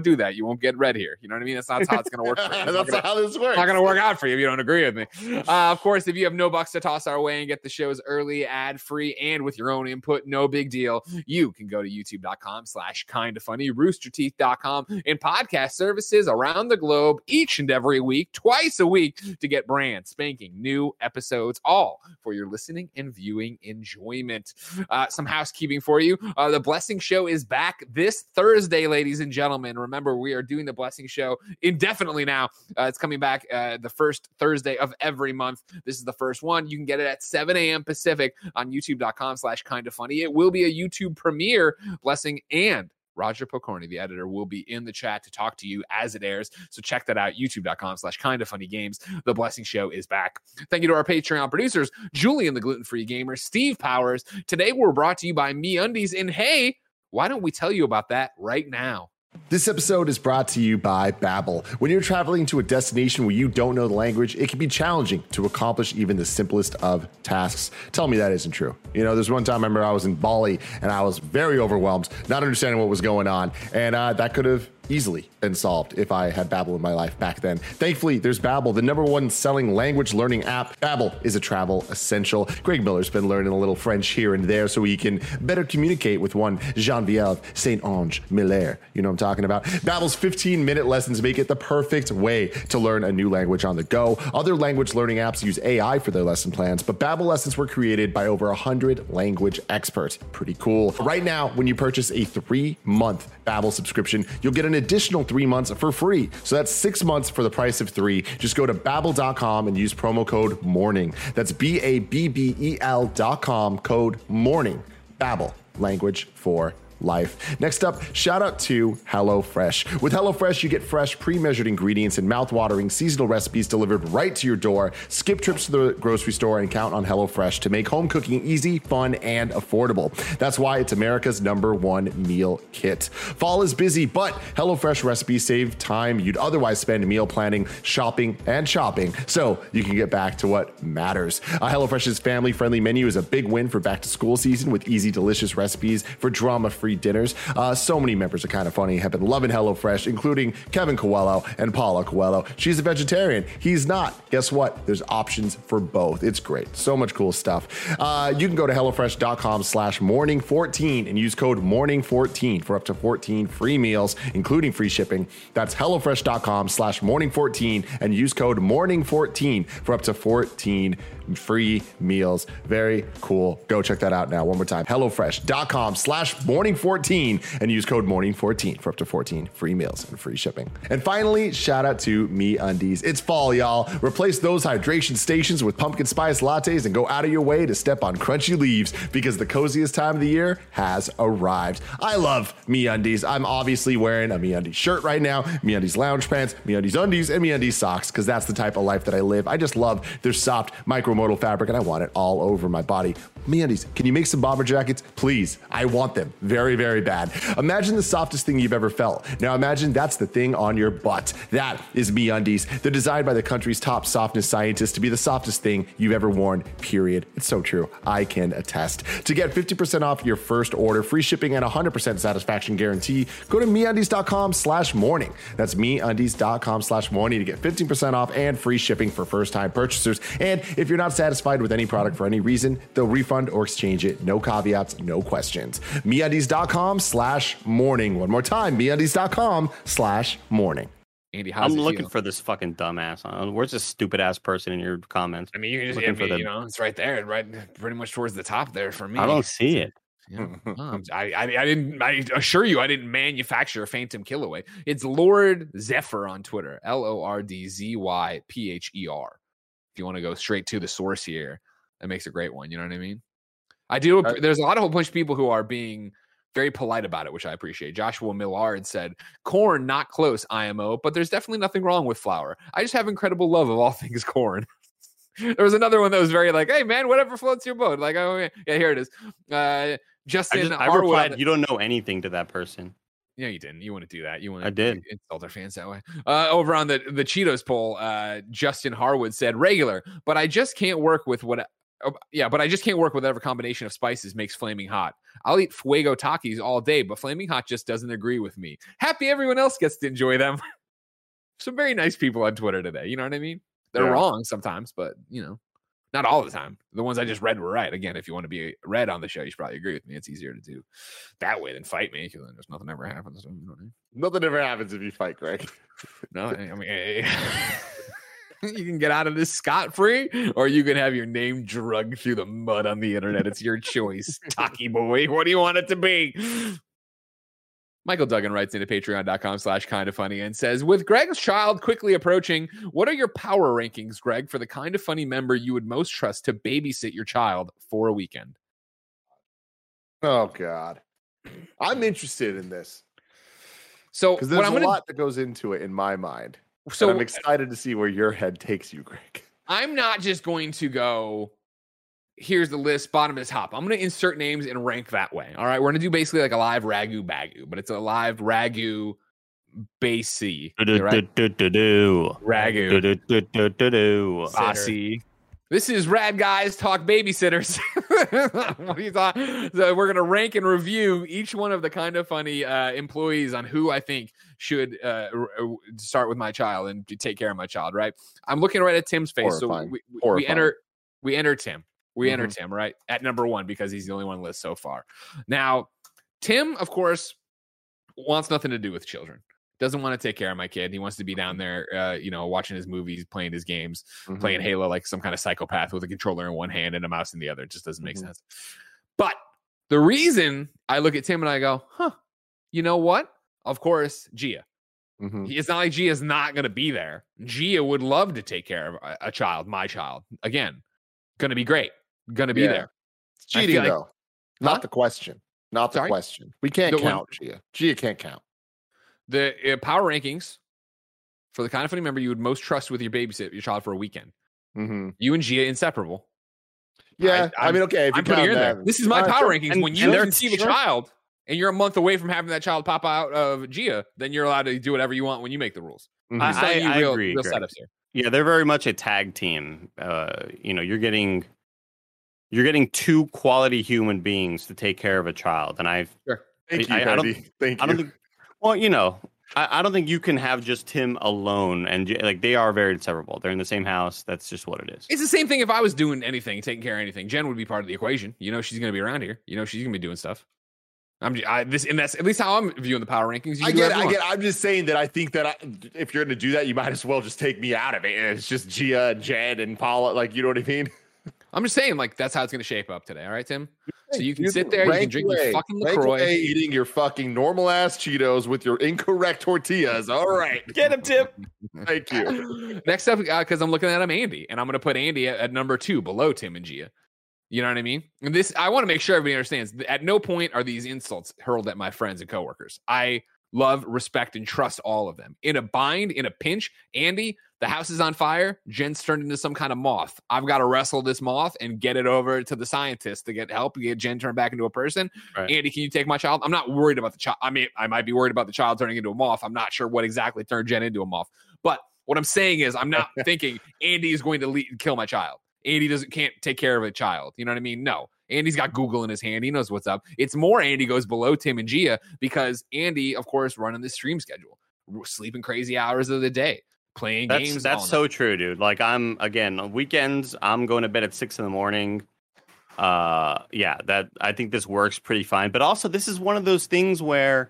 You won't get read here. You know what I mean? That's not how it's going to work for you. That's not how this works. Not going to work out for you if you don't agree with me. Uh, of course, if you have no bucks to toss our way and get the shows early, ad-free, and with your own input, no big deal. You can go to youtube.com slash kind of funny, rooster teeth dot com, and podcast services around the globe each and every week, twice a week, to get brand spanking new episodes, all for your listening and viewing enjoyment. Uh, some housekeeping for you. Uh, the Blessing Show is back this Thursday, ladies and gentlemen. Remember, we are doing the Blessing Show indefinitely now. Uh, it's coming back uh, the first Thursday of every month. This is the first one. You can get it at seven a.m. Pacific on youtube.com slash kind of funny. It will be a YouTube premiere. Blessing and Roger Pokorny, the editor, will be in the chat to talk to you as it airs. So check that out, youtube.com slash kind of funny games. The Blessing Show is back. Thank you to our Patreon producers, Julian the Gluten-Free Gamer, Steve Powers. Today we're brought to you by MeUndies. And hey, why don't we tell you about that right now? This episode is brought to you by Babbel. When you're traveling to a destination where you don't know the language, it can be challenging to accomplish even the simplest of tasks. Tell me that isn't true. You know, there's one time I remember I was in Bali and I was very overwhelmed, not understanding what was going on. And uh, that could have easily been solved if I had Babbel in my life back then. Thankfully, there's Babbel, the number one selling language learning app. Babbel is a travel essential. Greg Miller's been learning a little French here and there so he can better communicate with one Geneviève Saint-Onge Miller. You know what I'm talking about? Babbel's fifteen minute lessons make it the perfect way to learn a new language on the go. Other language learning apps use A I for their lesson plans, but Babbel lessons were created by over one hundred language experts. Pretty cool. Right now, when you purchase a three month Babbel subscription, you'll get an additional three months for free. So that's six months for the price of three. Just go to babbel dot com and use promo code MORNING. That's B A B B E L dot com, code MORNING. Babbel, language for life. Next up, shout out to HelloFresh. With HelloFresh, you get fresh, pre-measured ingredients and mouth-watering seasonal recipes delivered right to your door. Skip trips to the grocery store and count on HelloFresh to make home cooking easy, fun, and affordable. That's why it's America's number one meal kit. Fall is busy, but HelloFresh recipes save time you'd otherwise spend meal planning, shopping, and shopping, so you can get back to what matters. Uh, HelloFresh's family-friendly menu is a big win for back-to-school season with easy, delicious recipes for drama-free dinners. Uh, so many members of Kind of Funny have been loving HelloFresh, including Kevin Coelho and Paula Coelho. She's a vegetarian. He's not. Guess what? There's options for both. It's great. So much cool stuff. Uh, you can go to HelloFresh.com slash morning 14 and use code morning fourteen for up to fourteen free meals, including free shipping. That's HelloFresh.com slash morning 14 and use code morning fourteen for up to fourteen free meals. Very cool. Go check that out now. One more time. HelloFresh.com slash morning 14 and use code morning fourteen for up to fourteen free meals and free shipping. And finally, shout out to MeUndies. It's fall, y'all. Replace those hydration stations with pumpkin spice lattes and go out of your way to step on crunchy leaves because the coziest time of the year has arrived. I love MeUndies. I'm obviously wearing a MeUndies shirt right now, MeUndies lounge pants, MeUndies undies, and MeUndies socks because that's the type of life that I live. I just love their soft micromodal fabric and I want it all over my body. MeUndies, can you make some bomber jackets? Please. I want them very, very bad. Imagine the softest thing you've ever felt. Now imagine that's the thing on your butt. That is MeUndies. They're designed by the country's top softness scientists to be the softest thing you've ever worn, period. It's so true. I can attest. To get fifty percent off your first order, free shipping, and one hundred percent satisfaction guarantee, go to MeUndies.com slash morning. That's MeUndies.com slash morning to get fifteen percent off and free shipping for first-time purchasers. And if you're not satisfied with any product for any reason, they'll refund or exchange it. No caveats, no questions. MeUndies.com slash morning. One more time, MeUndies.com slash morning. Andy, how's I'm it looking feel? for this fucking dumbass. Where's this stupid ass person in your comments? I mean, you can just, I Looking for mean, the- you know, it's right there, right, pretty much towards the top there for me. I don't see it. Yeah. Oh, I, I I didn't. I assure you, I didn't manufacture a Phantom Killaway. It's Lord Zephyr on Twitter. L O R D Z Y P H E R. If you want to go straight to the source here, that makes a great one. You know what I mean? I do. Uh, There's a lot of whole bunch of people who are being very polite about it, which I appreciate. Joshua Millard said, corn, not close, I M O, but there's definitely nothing wrong with flour. I just have incredible love of all things corn. There was another one that was very like, hey, man, whatever floats your boat. Like, oh, yeah, yeah here it is. Uh, Justin I, just, I Harwood. replied, you don't know anything to that person. Yeah, you didn't. You want to do that. You want to I did. insult our fans that way. Uh, over on the, the Cheetos poll, uh, Justin Harwood said, regular, but I just can't work with what oh, yeah, but I just can't work with whatever combination of spices makes flaming hot. I'll eat Fuego Takis all day, but flaming hot just doesn't agree with me. Happy everyone else gets to enjoy them. Some very nice people on Twitter today. You know what I mean? They're yeah. wrong sometimes, but you know, not all the time. The ones I just read were right. Again, if you want to be read on the show, you should probably agree with me. It's easier to do that way than fight me, because then there's nothing ever happens. So, you know what I mean? Nothing ever happens if you fight, Greg. No, I mean, hey, you can get out of this scot-free, or you can have your name drugged through the mud on the internet. It's your choice, Taki boy. What do you want it to be? Michael Duggan writes into patreon.com slash kind of funny and says, with Greg's child quickly approaching, what are your power rankings, Greg, for the kind of funny member you would most trust to babysit your child for a weekend? Oh, God. I'm interested in this. So because there's what I'm a gonna, lot that goes into it in my mind. So I'm excited to see where your head takes you, Greg. I'm not just going to go, here's the list, bottom to top. I'm going to insert names and rank that way. All right. We're going to do basically like a live Ragu Bagu, but it's a live Ragu Basie. Right? Ragu. Basie. This is Rad Guys Talk Babysitters. What do you thought? So we're going to rank and review each one of the kind of funny uh, employees on who I think should uh, r- r- start with my child and take care of my child. Right. I'm looking right at Tim's face. Horrifying. So we, we, Horrifying. we enter, we enter Tim. We Mm-hmm. enter Tim, right? At number one, because he's the only one on the list so far. Now, Tim, of course, wants nothing to do with children. Doesn't want to take care of my kid. He wants to be down there, uh, you know, watching his movies, playing his games, Mm-hmm. playing Halo like some kind of psychopath with a controller in one hand and a mouse in the other. It just doesn't make Mm-hmm. sense. But the reason I look at Tim and I go, huh, you know what? Of course, Gia. Mm-hmm. It's not like Gia's not going to be there. Gia would love to take care of a, a child, my child. Again, going to be great. Going to be Yeah. there. It's cheating, like, though. Not huh? the question. Not the Sorry? question. We can't The one- count Gia. Gia can't count. The uh, power rankings for the kind of funny member you would most trust with your babysit your child for a weekend. Mm-hmm. You and Gia inseparable. Yeah, I, I mean, okay. If you I'm putting count her in there. that- This is my All right, power sure. rankings. And- when you and they're- conceive a sure. child and you're a month away from having that child pop out of Gia, then you're allowed to do whatever you want when you make the rules. Mhm. I'm just I- telling you I real, agree, real Greg. setups here. Yeah, they're very much a tag team. Uh, you know, you're getting you're getting two quality human beings to take care of a child, and I've Thank you, I- I don't- Andy. Thank you. I don't think. Well, you know, I, I don't think you can have just him alone, and J- like they are very inseparable. They're in the same house. That's just what it is. It's the same thing if I was doing anything, taking care of anything. Jen would be part of the equation. You know, she's going to be around here. You know, she's going to be doing stuff. I'm I, this, and that's at least how I'm viewing the power rankings. You I do get, whatever I you get. want. I'm just saying that I think that I, if you're going to do that, you might as well just take me out of it. And it's just Gia and Jed and Paula. Like, you know what I mean? I'm just saying, like, that's how it's going to shape up today. All right, Tim? So you can You sit there, you can rank drink your away. fucking Rank LaCroix. away eating your fucking normal ass Cheetos with your incorrect tortillas. All right. Get him, Tim. Thank you. Next up, because uh, I'm looking at him, Andy, and I'm going to put Andy at, at number two below Tim and Gia. You know what I mean? And this, I want to make sure everybody understands. At no point are these insults hurled at my friends and coworkers. I love, respect, and trust all of them. In a bind, in a pinch, Andy, the house is on fire. Jen's turned into some kind of moth. I've got to wrestle this moth and get it over to the scientist to get help, get Jen turned back into a person. Right. Andy, can you take my child? I'm not worried about the child. I mean, I might be worried about the child turning into a moth. I'm not sure what exactly turned Jen into a moth. But what I'm saying is I'm not thinking Andy is going to lead, kill my child. Andy doesn't can't take care of a child. You know what I mean? No. Andy's got Google in his hand. He knows what's up. It's more Andy goes below Tim and Gia because Andy, of course, running the stream schedule, sleeping crazy hours of the day, playing That's games. that's all so night. true, dude. Like I'm again on weekends. I'm going to bed at six in the morning. Uh, yeah, that I think this works pretty fine. But also, this is one of those things where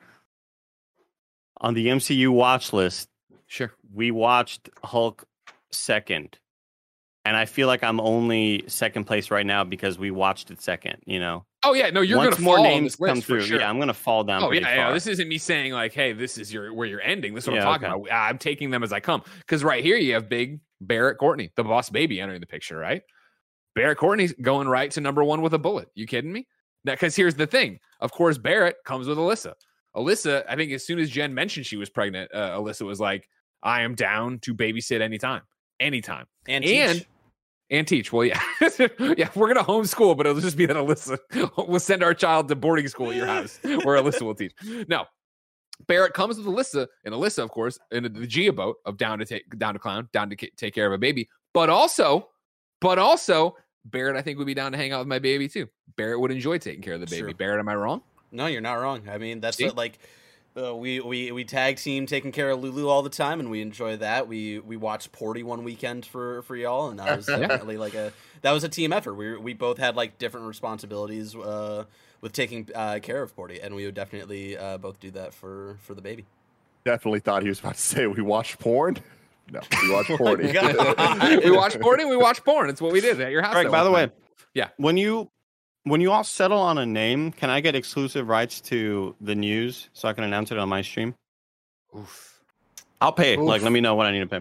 on the M C U watch list, Sure. we watched Hulk second. And I feel like I'm only second place right now because we watched it second, you know. Oh yeah, no, you're Once gonna more fall on names this list come for through, sure. yeah, I'm gonna fall down. Oh pretty yeah, yeah, far. this isn't me saying like, hey, this is your where you're ending. This is what Yeah, I'm talking okay. about. I'm taking them as I come because right here you have big Barrett Courtney, the boss baby, entering the picture. Right, Barrett Courtney's going right to number one with a bullet. You kidding me? Because here's the thing. Of course, Barrett comes with Alyssa. Alyssa, I think as soon as Jen mentioned she was pregnant, uh, Alyssa was like, "I am down to babysit anytime, anytime, And and." teach. And teach. Well, yeah. Yeah, we're going to homeschool, but it'll just be that Alyssa will send our child to boarding school at your house where Alyssa will teach. No. Barrett comes with Alyssa, and Alyssa, of course, in the Gia boat of down to take down to clown, down to k- take care of a baby. But also, but also, Barrett, I think, would be down to hang out with my baby too. Barrett would enjoy taking care of the baby. Sure. Barrett, am I wrong? No, you're not wrong. I mean, that's what, like uh, we we we tag team taking care of Lulu all the time, and we enjoy that. We we watched Porty one weekend for for y'all, and that was definitely like a that was a team effort. We we both had like different responsibilities uh, with taking uh, care of Porty, and we would definitely uh, both do that for for the baby. Definitely thought he was about to say we watched porn. No, we watched porn. We watched porn. We watched porn. It's what we did at your house. Greg, by the way, yeah, when you when you all settle on a name, can I get exclusive rights to the news so I can announce it on my stream? Oof. I'll pay. Oof. Like, let me know what I need to pay.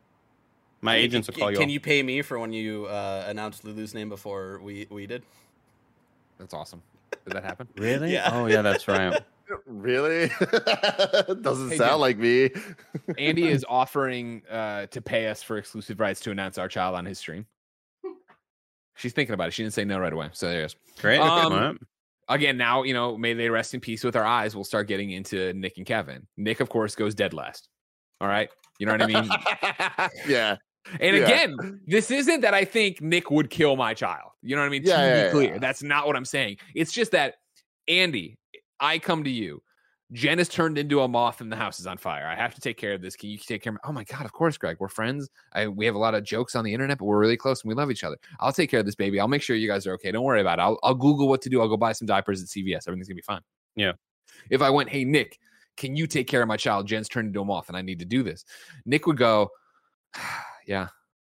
My Hey, agents will call you. Can all. you pay me for when you uh, announced Lulu's name before we we did? That's awesome. Did that happen? Really? Yeah. Oh yeah, that's right. Really? Doesn't Hey, sound dude. like me. Andy is offering uh, to pay us for exclusive rights to announce our child on his stream. She's thinking about it. She didn't say no right away. So there it is. Great. Um, All right. Again, now, you know, may they rest in peace with our eyes. We'll start getting into Nick and Kevin. Nick, of course, goes dead last. All right. You know what I mean? Yeah. And Yeah. again, this isn't that I think Nick would kill my child. You know what I mean? Yeah, to yeah, be clear, yeah. that's not what I'm saying. It's just that, Andy, I come to you. Jen has turned into a moth and the house is on fire. I have to take care of this. Can you take care of me? Oh my God, of course, Greg. We're friends. I, we have a lot of jokes on the internet, but we're really close and we love each other. I'll take care of this baby. I'll make sure you guys are okay. Don't worry about it. I'll, I'll Google what to do. I'll go buy some diapers at C V S. Everything's going to be fine. Yeah. If I went, hey, Nick, can you take care of my child? Jen's turned into a moth and I need to do this. Nick would go, yeah.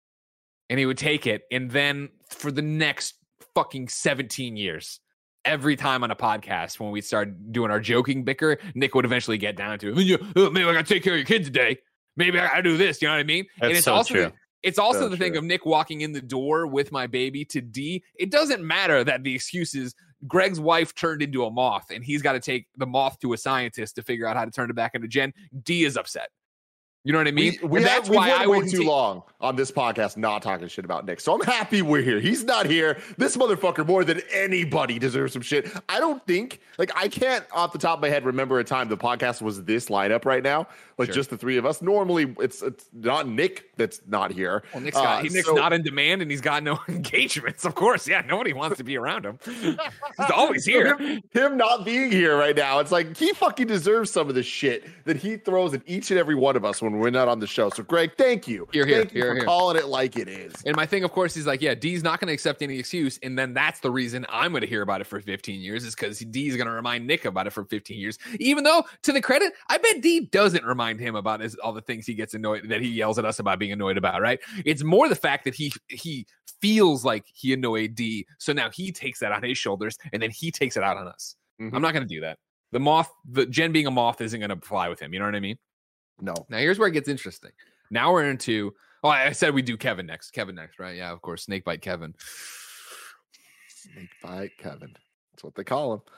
And he would take it. And then for the next fucking seventeen years, every time on a podcast, when we start doing our joking bicker, Nick would eventually get down to it. Oh, maybe I got to take care of your kid today. Maybe I got to do this. You know what I mean? That's and it's so also true. The, it's also So the thing true. of Nick walking in the door with my baby to D. It doesn't matter that the excuse is Greg's wife turned into a moth and he's got to take the moth to a scientist to figure out how to turn it back into Jen. D is upset. You know what I mean? We, we And have, that's we've why went I way wouldn't too take- long on this podcast not talking shit about Nick. So I'm happy we're here. He's not here. This motherfucker, more than anybody, deserves some shit. I don't think, like, I can't off the top of my head remember a time the podcast was this lineup right now, like Sure. just the three of us. Normally, it's it's not Nick that's not here. Well, Nick's, got, Uh, he, Nick's so- not in demand and he's got no engagements. Of course, yeah, nobody wants to be around him. He's always So here. Him, him not being here right now, it's like he fucking deserves some of the shit that he throws at each and every one of us when we're not on the show. So, Greg, thank you. Here, here, thank you here, for here. calling it like it is. And my thing, of course, is like, yeah, D's not going to accept any excuse. And then that's the reason I'm going to hear about it for fifteen years is because D's going to remind Nick about it for fifteen years. Even though, to the credit, I bet D doesn't remind him about his, all the things he gets annoyed, that he yells at us about being annoyed about, right? It's more the fact that he he feels like he annoyed D. So now he takes that on his shoulders and then he takes it out on us. Mhm. I'm not going to do that. The moth, the Jen being a moth isn't going to fly with him. You know what I mean? No. Now, here's where it gets interesting. Now we're into, oh, I said we do Kevin next. Kevin next, right? Yeah, of course. Snakebite Kevin. Snake bite Kevin. That's what they call him.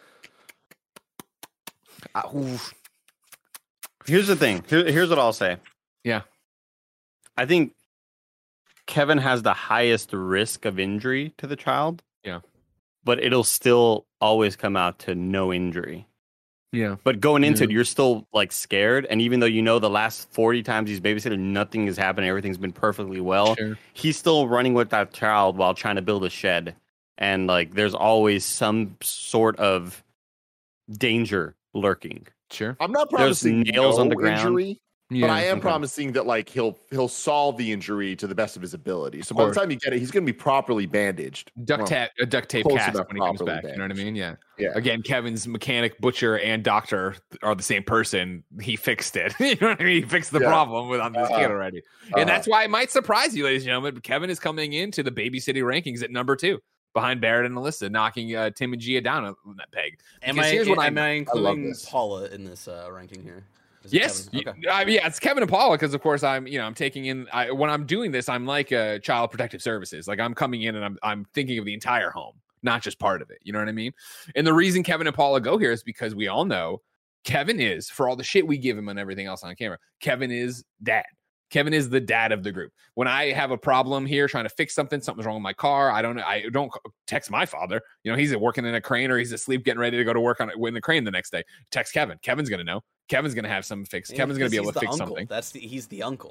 Uh, oof. Here's the thing. Here, here's what I'll say. Yeah. I think Kevin has the highest risk of injury to the child. Yeah. But it'll still always come out to no injury. Yeah. But going into it, Yeah. you're still like scared. And even though you know the last forty times he's babysitted, nothing has happened, everything's been perfectly well, Sure. he's still running with that child while trying to build a shed. And like there's always some sort of danger lurking. Sure. I'm not There's promising nails no on the ground. injury, Yeah. but I am okay. promising that like he'll he'll solve the injury to the best of his ability. So Of by the course. time you get it, he's going to be properly bandaged. duct Well, tape, a duct tape close cast enough when he comes properly back. You know what I bandaged. mean? Yeah. Yeah. Again, Kevin's mechanic, butcher, and doctor are the same person. He fixed it. You know what I mean? He fixed the Yeah. problem with on this Uh-huh. kid already. Uh-huh. And that's why it might surprise you, ladies and gentlemen. But Kevin is coming into the Baby City rankings at number two, behind Barrett and Alyssa, knocking uh, Tim and Gia down on that peg. Am Because I, here's what am I- I I love including this. Paula in this uh, ranking here? Is it Yes, Kevin? you- Okay. I mean, yeah, it's Kevin and Paula because, of course, I'm you know I'm taking in I, when I'm doing this, I'm like uh, Child Protective Services, like I'm coming in and I'm I'm thinking of the entire home, not just part of it. You know what I mean? And the reason Kevin and Paula go here is because we all know Kevin is, for all the shit we give him and everything else on camera, Kevin is dad. Kevin is the dad of the group. When I have a problem here trying to fix something, something's wrong with my car, I don't I don't text my father. You know, he's working in a crane or he's asleep getting ready to go to work on it in the crane the next day. Text Kevin. Kevin's gonna know. Kevin's gonna have some fix. Yeah, Kevin's gonna be because able to he's fix the uncle. something. That's the he's the uncle.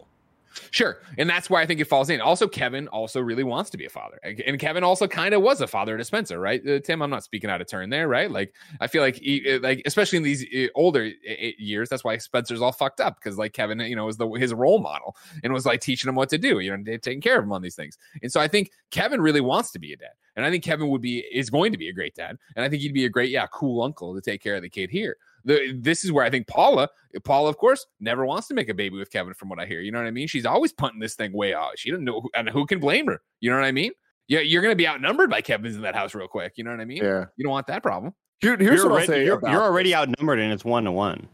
Sure. And that's why I think it falls in. Also, Kevin also really wants to be a father. And Kevin also kind of was a father to Spencer, right? Uh, Tim, I'm not speaking out of turn there, right? Like, I feel like, he, like especially in these older years, that's why Spencer's all fucked up because, like, Kevin, you know, was the, his role model and was like teaching him what to do, you know, taking care of him on these things. And so I think Kevin really wants to be a dad. And I think Kevin would be, is going to be a great dad. And I think he'd be a great, yeah, cool uncle to take care of the kid here. The, this is where I think Paula, Paula, of course, never wants to make a baby with Kevin, from what I hear. You know what I mean? She's always punting this thing way out. She doesn't know, who, and who can blame her? You know what I mean? Yeah, you're going to be outnumbered by Kevin's in that house real quick. You know what I mean? Yeah. You don't want that problem. Here, here's you're what already, I'll say. You're, about you're already this. outnumbered, and it's one to one.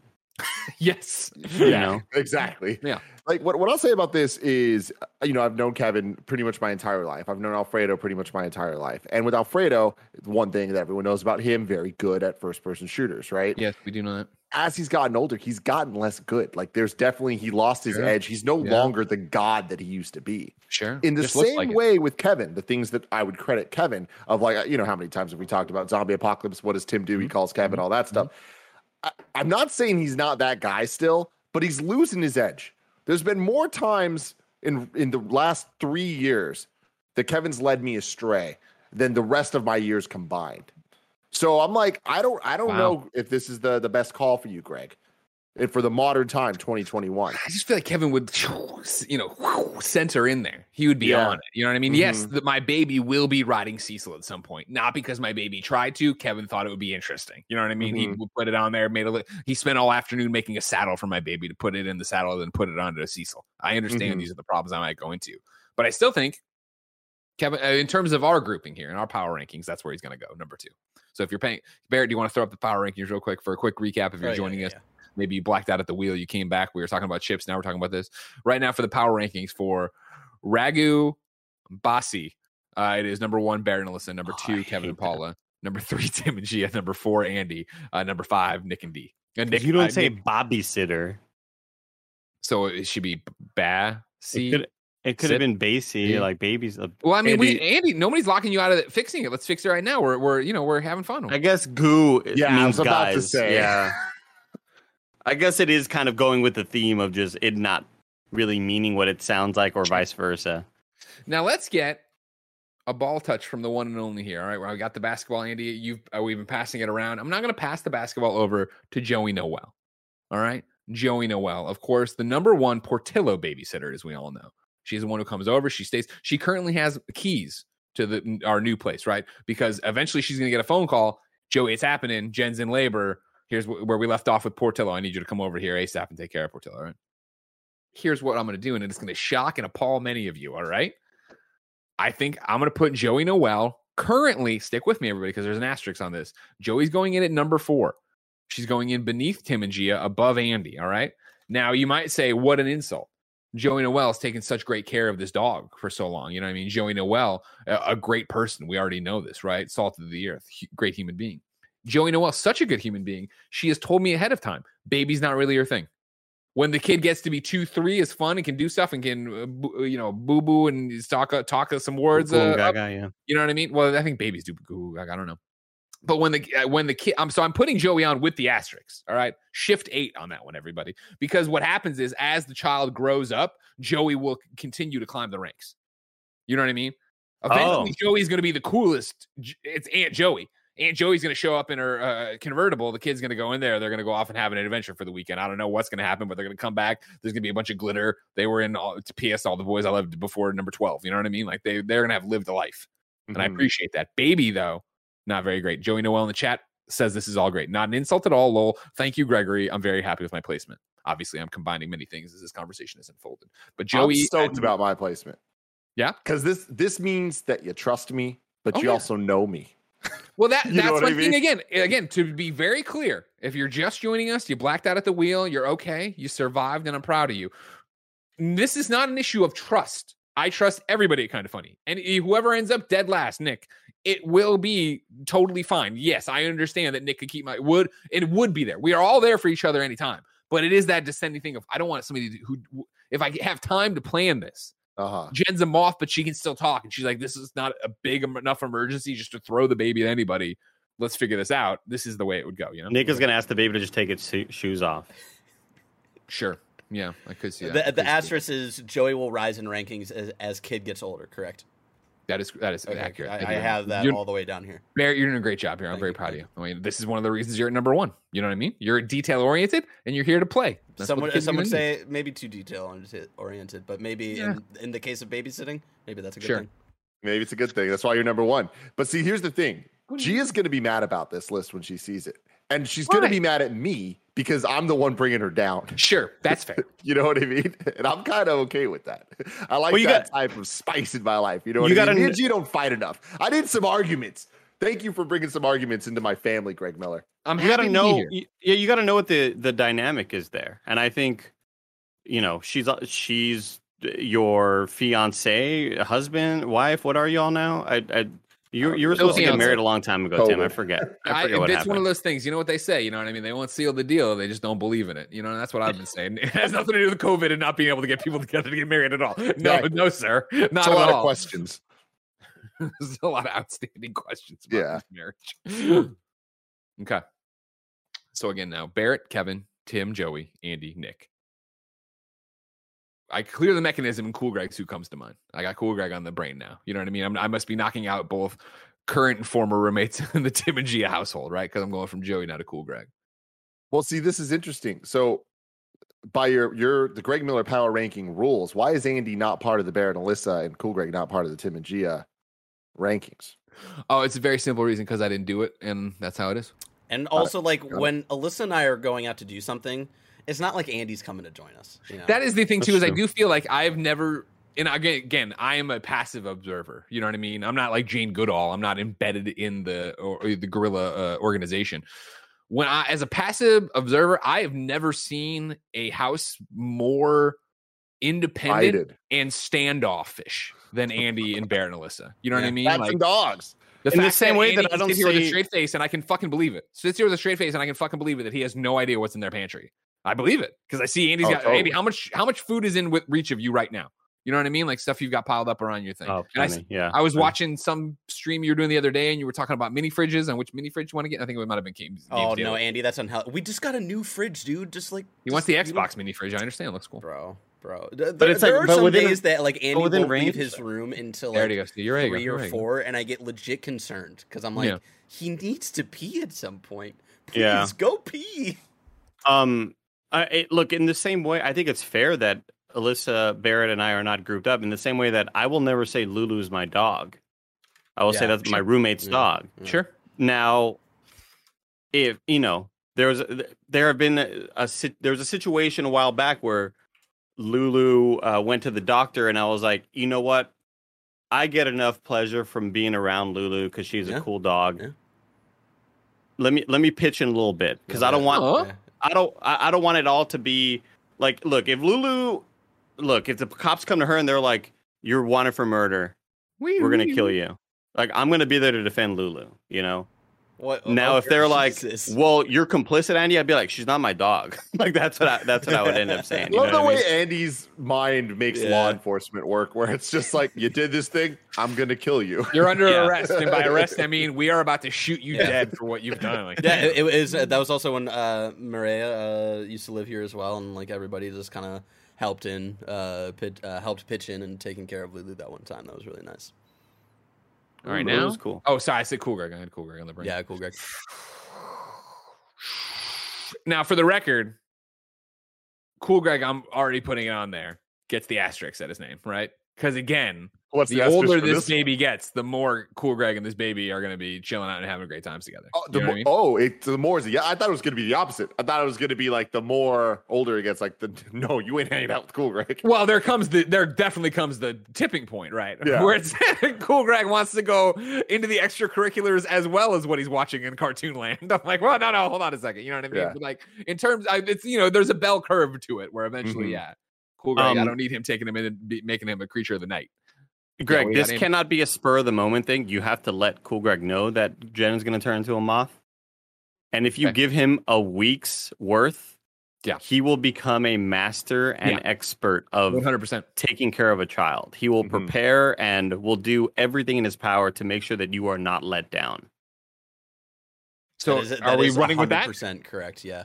Yes. You Yeah, know? exactly. Yeah. Like what, what I'll say about this is, you know, I've known Kevin pretty much my entire life. I've known Alfredo pretty much my entire life. And with Alfredo, one thing that everyone knows about him, very good at first person shooters, right? Yes, we do know that. As he's gotten older, he's gotten less good. Like there's definitely, he lost his Sure. edge. He's no Yeah. longer the god that he used to be. Sure. In the Just looks same like it. way with Kevin, the things that I would credit Kevin of, like, you know, how many times have we talked about zombie apocalypse? What does Tim do? He calls Kevin, all that stuff. I, I'm not saying he's not that guy still, but he's losing his edge. There's been more times in in the last three years that Kevin's led me astray than the rest of my years combined. So I'm like, I don't I don't Wow. know if this is the the best call for you, Greg. And for the modern time, twenty twenty-one. I just feel like Kevin would, you know, center in there. He would be Yeah. on it. You know what I mean? Mm-hmm. Yes, the, my baby will be riding Cecil at some point. Not because my baby tried to. Kevin thought it would be interesting. You know what I mean? Mm-hmm. He would put it on there, made a. Li- he spent all afternoon making a saddle for my baby to put it in the saddle, then put it onto Cecil. I understand Mm-hmm. these are the problems I might go into, but I still think Kevin, uh, in terms of our grouping here and our power rankings, that's where he's going to go, number two. So if you're paying, Barrett, do you want to throw up the power rankings real quick for a quick recap if you're Oh, yeah, joining yeah, us? yeah. Maybe you blacked out at the wheel. You came back. We were talking about chips. Now we're talking about this. Right now for the power rankings for Ragu Bassi, uh, it is number one, Barrett and Alyssa. Number Oh, two, I Kevin and hate Paula. Number three, Tim and Gia. Number four, Andy. Uh, number five, Nick and D. And Nick, You don't uh, say Nick, babysitter. so it should be Bassi. It could, it could Sit. have been Basie, Yeah. like babies. uh, Well, I mean, Andy- we Andy, nobody's locking you out of it, fixing it. Let's fix it right now. We're we're you know we're having fun. I guess goo Yeah, I means was about to guys. say. Yeah. I guess it is kind of going with the theme of just it not really meaning what it sounds like or vice versa. Now let's get a ball touch from the one and only here. All right, where I got the basketball, Andy. You've uh, we've been passing it around. I'm not going to pass the basketball over to Joey Noel. All right, Joey Noel, of course, the number one Portillo babysitter, as we all know. She's the one who comes over. She stays. She currently has keys to the our new place, right? Because eventually she's going to get a phone call. Joey, it's happening. Jen's in labor. Here's wh- where we left off with Portillo. I need you to come over here ASAP and take care of Portillo. All right. Here's what I'm going to do, and it's going to shock and appall many of you. All right. I think I'm going to put Joey Noel currently. Stick with me, everybody, because there's an asterisk on this. Joey's going in at number four. She's going in beneath Tim and Gia, above Andy. All right. Now you might say, what an insult. Joey Noel has taken such great care of this dog for so long. You know what I mean? Joey Noel, a, a great person. We already know this, right? Salt of the earth, hu- great human being. Joey Noel, such a good human being. She has told me ahead of time, baby's not really her thing. When the kid gets to be two, three, is fun and can do stuff and can, uh, boo, you know, boo boo and talk uh, talk some words. Cool, Uh, gaga, up. yeah. You know what I mean? Well, I think babies do goo. I don't know. But when the uh, when the kid, I'm so I'm putting Joey on with the asterisks. All right, shift eight on that one, everybody, because what happens is as the child grows up, Joey will continue to climb the ranks. You know what I mean? Eventually, Oh. Joey's going to be the coolest. J- It's Aunt Joey. Aunt Joey's going to show up in her uh, convertible. The kid's going to go in there. They're going to go off and have an adventure for the weekend. I don't know what's going to happen, but they're going to come back. There's going to be a bunch of glitter. They were in all, to P S all the boys I loved before number twelve. You know what I mean? Like they they're going to have lived a life, and I Mhm. appreciate that. Baby though, not very great. Joey Noel in the chat says this is all great. Not an insult at all, lol. Thank you, Gregory. I'm very happy with my placement. Obviously, I'm combining many things as this conversation is unfolded. But Joey, I'm stoked about my placement. Yeah? Because this this means that you trust me, but Oh, you yeah. also know me. well, that You know that's what my I thing mean? again. Again, to be very clear, if you're just joining us, you blacked out at the wheel, you're okay, you survived, and I'm proud of you. This is not an issue of trust. I trust everybody at Kind of Funny. And whoever ends up dead last, Nick, it will be totally fine. Yes, I understand that Nick could keep my would, it would be there. We are all there for each other anytime. But it is that descending thing of I don't want somebody to, who, if I have time to plan this. Uh-huh. Jen's a moth, but she can still talk. And she's like, this is not a big enough emergency just to throw the baby at anybody. Let's figure this out. This is the way it would go, you know? Nick is going to ask the baby to just take its sho- shoes off. Sure. Yeah, I could see that. The, the see asterisk is Joey will rise in rankings as, as kid gets older, correct? That is that is okay, accurate. I, I have that you're, all the way down here. Barrett, you're doing a great job here. I'm Thank very you, proud of you. I mean, this is one of the reasons you're at number one. You know what I mean? You're detail oriented, and you're here to play. That's some would, some would need. say maybe too detail oriented, but maybe yeah. in, in the case of babysitting, maybe that's a good sure. thing. Maybe it's a good thing. That's why you're number one. But see, here's the thing. Gia's going to be mad about this list when she sees it. And she's going to be mad at me because I'm the one bringing her down. Sure, that's fair. You know what I mean? And I'm kind of okay with that. I like well, that got, type of spice in my life. You know what you I mean? Me and Gia don't fight enough. I need some arguments. Thank you for bringing some arguments into my family, Greg Miller. I'm you got to know. You, yeah, you got to know what the, the dynamic is there. And I think, you know, she's she's your fiance, husband, wife. What are y'all now? I. I You you were supposed to get married a long time ago, Tim. I forget. I forget I, what it's happened. one of those things. You know what they say. You know what I mean? They won't seal the deal. They just don't believe in it. You know, and that's what I've been saying. It has nothing to do with COVID and not being able to get people together to get married at all. No, exactly. no, sir. Not it's a lot all. of questions. There's a lot of outstanding questions about yeah. marriage. Okay. So again, now Barrett, Kevin, Tim, Joey, Andy, Nick. I clear the mechanism and Cool Greg's who comes to mind. I got Cool Greg on the brain now. You know what I mean? I'm, I must be knocking out both current and former roommates in the Tim and Gia household, right? Because I'm going from Joey now to Cool Greg. Well, see, this is interesting. So by your your the Greg Miller power ranking rules, why is Andy not part of the Barrett and Alyssa and Cool Greg not part of the Tim and Gia rankings? Oh, it's a very simple reason, because I didn't do it, and that's how it is. And also, like, when Alyssa and I are going out to do something, it's not like Andy's coming to join us. You know? That is the thing, too, That's is true. I do feel like I've never, and again, again, I am a passive observer. You know what I mean? I'm not like Jane Goodall. I'm not embedded in the or, or the guerrilla uh, organization. When I, as a passive observer, I have never seen a house more independent Guided. and standoffish than Andy and Barrett and Alyssa. You know Yeah. what I mean? Cats Like, and dogs. The In the fact same that way Andy that I can don't sit here with a see- straight face, and I can fucking believe it. Sits here with a straight face, and I can fucking believe it that he has no idea what's in their pantry. I believe it because I see Andy's Oh, got totally. Andy. How much how much food is in with reach of you right now? You know what I mean? Like stuff you've got piled up around your thing. Oh, And I, plenty, yeah. I was watching some stream you were doing the other day, and you were talking about mini fridges and which mini fridge you want to get. I think it might have been Games. Oh Games no, Deal. Andy, that's unhealthy. We just got a new fridge, dude. Just like He wants just- the Xbox mini fridge. I understand. It looks cool. bro, bro. There, But it's there like- are but some within- days that like Andy within won't range- leave his room until There like you go. See, you're right. three You're or right. four, and I get legit concerned because I'm like, Yeah. he needs to pee at some point. Please Yeah. go pee. Um, I, it, look, in the same way, I think it's fair that Alyssa, Barrett, and I are not grouped up in the same way that I will never say Lulu's my dog. I will say Yeah, that's my roommate's Yeah. dog. Yeah. Sure. Now, if you know, there was a, there have been a, a si- there was a situation a while back where Lulu uh, went to the doctor, and I was like, you know what? I get enough pleasure from being around Lulu because she's Yeah. a cool dog. Yeah. Let me let me pitch in a little bit because Yeah, I don't yeah. want Oh. Yeah. I don't I, I don't want it all to be like, look, if Lulu, look, if the cops come to her and they're like, you're wanted for murder, we're gonna kill you. Like, I'm gonna be there to defend Lulu, you know. What Now, oh, if they're like, Jesus. well, you're complicit, Andy, I'd be like, she's not my dog. Like, that's what I, that's what I would end up saying. You Love know the what I way mean? Andy's mind makes Yeah. law enforcement work, where it's just like, you did this thing, I'm gonna kill you. You're under Yeah. arrest, and by arrest I mean we are about to shoot you Yeah. dead for what you've done. Like, Yeah, it, it was. That was also when uh, Maria uh, used to live here as well, and like everybody just kind of helped in, uh, pit, uh, helped pitch in and taking care of Lulu that one time. That was really nice. all right, Lulu now. was cool. Oh, sorry, I said Cool Greg. I had Cool Greg on the brain. Yeah, cool, Greg. Now, for the record, Cool Greg, I'm already putting it on there, gets the asterisk at his name, right? Because again, What's the, asterisk older for this, baby gets, the more Cool Greg and this baby are going to be chilling out and having great times together. Oh, You the know mo- what I mean? oh, it, the more is yeah. I thought it was going to be the opposite. I thought it was going to be like the more older it gets, like the no, you ain't hanging out with Cool Greg. Well, there comes the there definitely comes the tipping point, right? Yeah. Where it's Cool Greg wants to go into the extracurriculars as well as what he's watching in Cartoon Land. I'm like, well, no, no, hold on a second. You know what I mean? Yeah. But like in terms, I, it's you know, there's a bell curve to it where eventually, Mhm. yeah, Cool Greg. I Um, don't need him taking him in and be, making him a creature of the night. Greg, we this got Andy. cannot be a spur of the moment thing. You have to let Cool Greg know that Jen's going to turn into a moth. And if you Okay. give him a week's worth, Yeah. he will become a master and Yeah. expert of one hundred percent. taking care of a child. He will Mhm. prepare and will do everything in his power to make sure that you are not let down. So That is- are that we is running with that? one hundred percent correct. Yeah.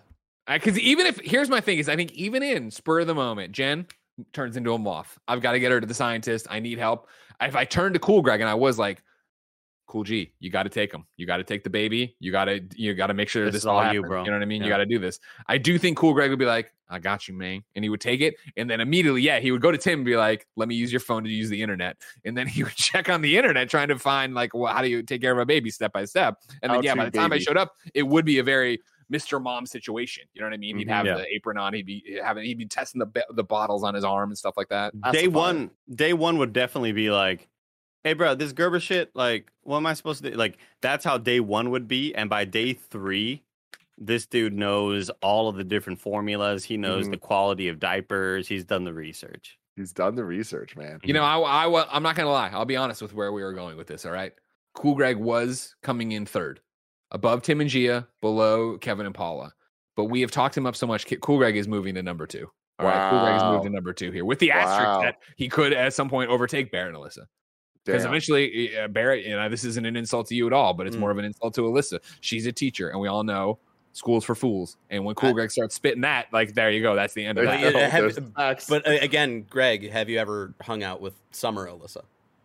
Because even if here's my thing is, I think even in spur of the moment, Jen turns into a moth. I've got to get her to the scientist. I need help. If I turned to Cool Greg and I was like, Cool G, you got to take him. You got to take the baby. You got to you got to make sure this, this is all happens. you, bro. You know what I mean? Yeah. You got to do this. I do think Cool Greg would be like, I got you, man. And he would take it. And then immediately, yeah, he would go to Tim and be like, let me use your phone to use the internet. And then he would check on the internet trying to find like, well, how do you take care of a baby step by step? And then, how yeah, by the time baby. I showed up, it would be a very Mister Mom situation. You know what I mean? He'd have yeah. the apron on. He'd be having, he'd be testing the the bottles on his arm and stuff like that. That's day one, day one would definitely be like, hey, bro, this Gerber shit, like, what am I supposed to do? Like, that's how day one would be. And by day three, this dude knows all of the different formulas. He knows mm-hmm. the quality of diapers. He's done the research. He's done the research, man. You know, I, I, I'm not going to lie. I'll be honest with where we were going with this, all right? Cool Greg was coming in third. Above Tim and Gia, below Kevin and Paula. But we have talked him up so much. Cool Greg is moving to number two. All wow. right, Cool Greg is moving to number two here. With the asterisk wow. that he could at some point overtake Barrett and Alyssa. Because eventually, uh, Barrett, you know, this isn't an insult to you at all, but it's mm. more of an insult to Alyssa. She's a teacher, and we all know school's for fools. And when Cool I, Greg starts spitting that, like, there you go. That's the end of that. Yeah, have, but uh, again, Greg, have you ever hung out with Summer Alyssa?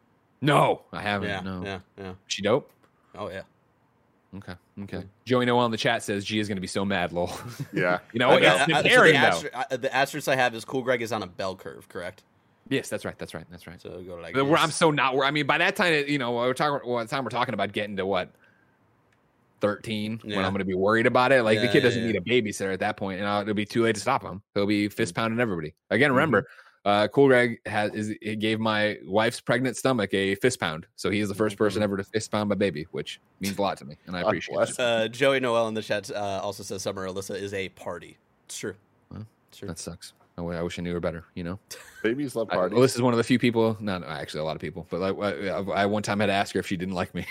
No, I haven't. Yeah, no. yeah, yeah. She dope? Oh, yeah. Okay. Okay. Mm. Joey Noel in the chat says G is going to be so mad, lol. Yeah. You know, okay, uh, so the, aster- uh, the asterisk I have is Cool Greg is on a bell curve, correct? Yes, that's right. That's right. That's right. So go like where I'm so not where I mean by that time, you know, we're talking. Well, time we're talking about getting to what thirteen yeah. when I'm going to be worried about it. Like yeah, the kid doesn't yeah, yeah. need a babysitter at that point, and I'll, it'll be too late to stop him. He'll be fist pounding everybody. Again, remember, mm-hmm. uh, Cool Greg has is it gave my wife's pregnant stomach a fist pound, so he is the first person mm-hmm. ever to fist pound my baby, which means a lot to me, and I appreciate it. Uh, Joey Noel in the chat uh, also says Summer Alyssa is a party. It's true. Well, it's true. That sucks. Oh, I wish I knew her better, you know? Babies love parties. I, well, this is one of the few people, not actually a lot of people, but like I, I one time had to ask her if she didn't like me.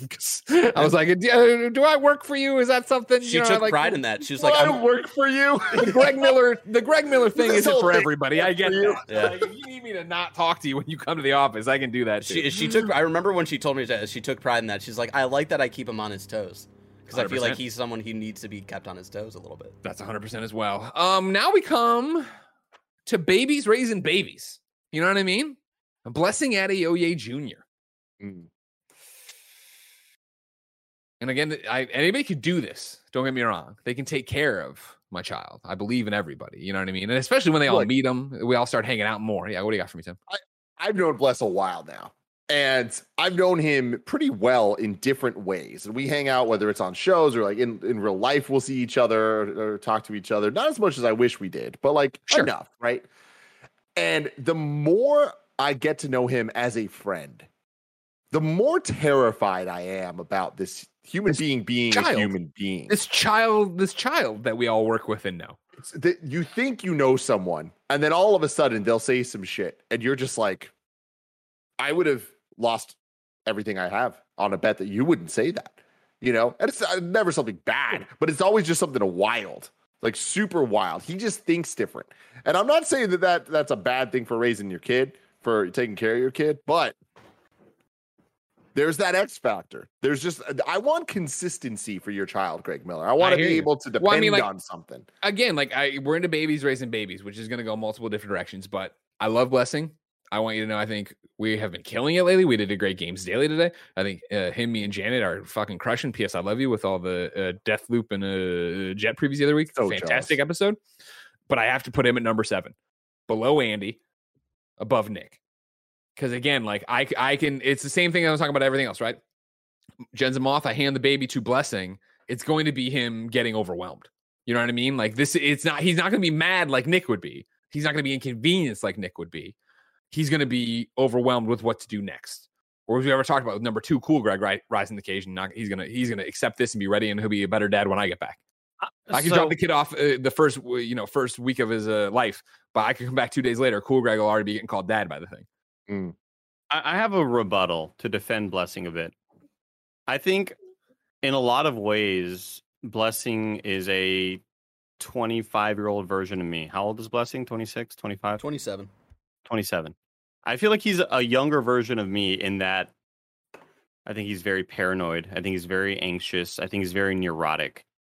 I was like, do, do I work for you? Is that something? She you know, took like, pride in that. She was well, like, I don't work for you. The Greg Miller, the Greg Miller thing isn't for everybody. I get you. that. Yeah. Like, if you need me to not talk to you when you come to the office, I can do that too. She, she took, I remember when she told me that, she took pride in that. She's like, I like that I keep him on his toes. Because I feel like he's someone who needs to be kept on his toes a little bit. That's one hundred percent as well. Um, now we come to babies raising babies. You know what I mean? A Blessing Adeoye Junior Mm. And again, I, anybody could do this. Don't get me wrong. They can take care of my child. I believe in everybody. You know what I mean? And especially when they all Look, meet them, we all start hanging out more. Yeah, what do you got for me, Tim? I, I've known Bless a while now. And I've known him pretty well in different ways. And we hang out, whether it's on shows or like in, in real life, we'll see each other or, or talk to each other. Not as much as I wish we did, but like sure. enough, right? And the more I get to know him as a friend, the more terrified I am about this human this being being child. a human being. This child, this child that we all work with and know. It's that you think you know someone, and then all of a sudden they'll say some shit, and you're just like, I would have lost everything I have on a bet that you wouldn't say that, you know? And it's uh, never something bad, but it's always just something wild, like super wild. He just thinks different. And I'm not saying that, that that's a bad thing for raising your kid, for taking care of your kid, but there's that X factor. There's just, I want consistency for your child, Greg Miller. I want I to be you. able to depend well, I mean, like, on something. Again, like I, we're into babies raising babies, which is going to go multiple different directions, but I love Blessing. I want you to know, I think we have been killing it lately. We did a great Games Daily today. I think uh, him, me, and Janet are fucking crushing. P S. I love you with all the uh, Death Loop and uh, Jet previews the other week. So fantastic jealous. episode. But I have to put him at number seven, below Andy, above Nick. Because again, like I, I can. It's the same thing I was talking about everything else, right? Jen's a moth. I hand the baby to Blessing. It's going to be him getting overwhelmed. You know what I mean? Like this. It's not. He's not going to be mad like Nick would be. He's not going to be inconvenienced like Nick would be. He's going to be overwhelmed with what to do next. Or as we ever talked about with number two, Cool Greg, right? Rising the occasion. Not, he's going to he's going to accept this and be ready, and he'll be a better dad when I get back. Uh, I can so, drop the kid off uh, the first you know first week of his uh, life, but I can come back two days later. Cool Greg will already be getting called dad by the thing. Mm. I, I have a rebuttal to defend Blessing a bit. I think in a lot of ways, Blessing is a twenty-five-year-old version of me. How old is Blessing? twenty-six, twenty-five? twenty-seven. twenty-seven. I feel like he's a younger version of me in that I think he's very paranoid. I think he's very anxious. I think he's very neurotic.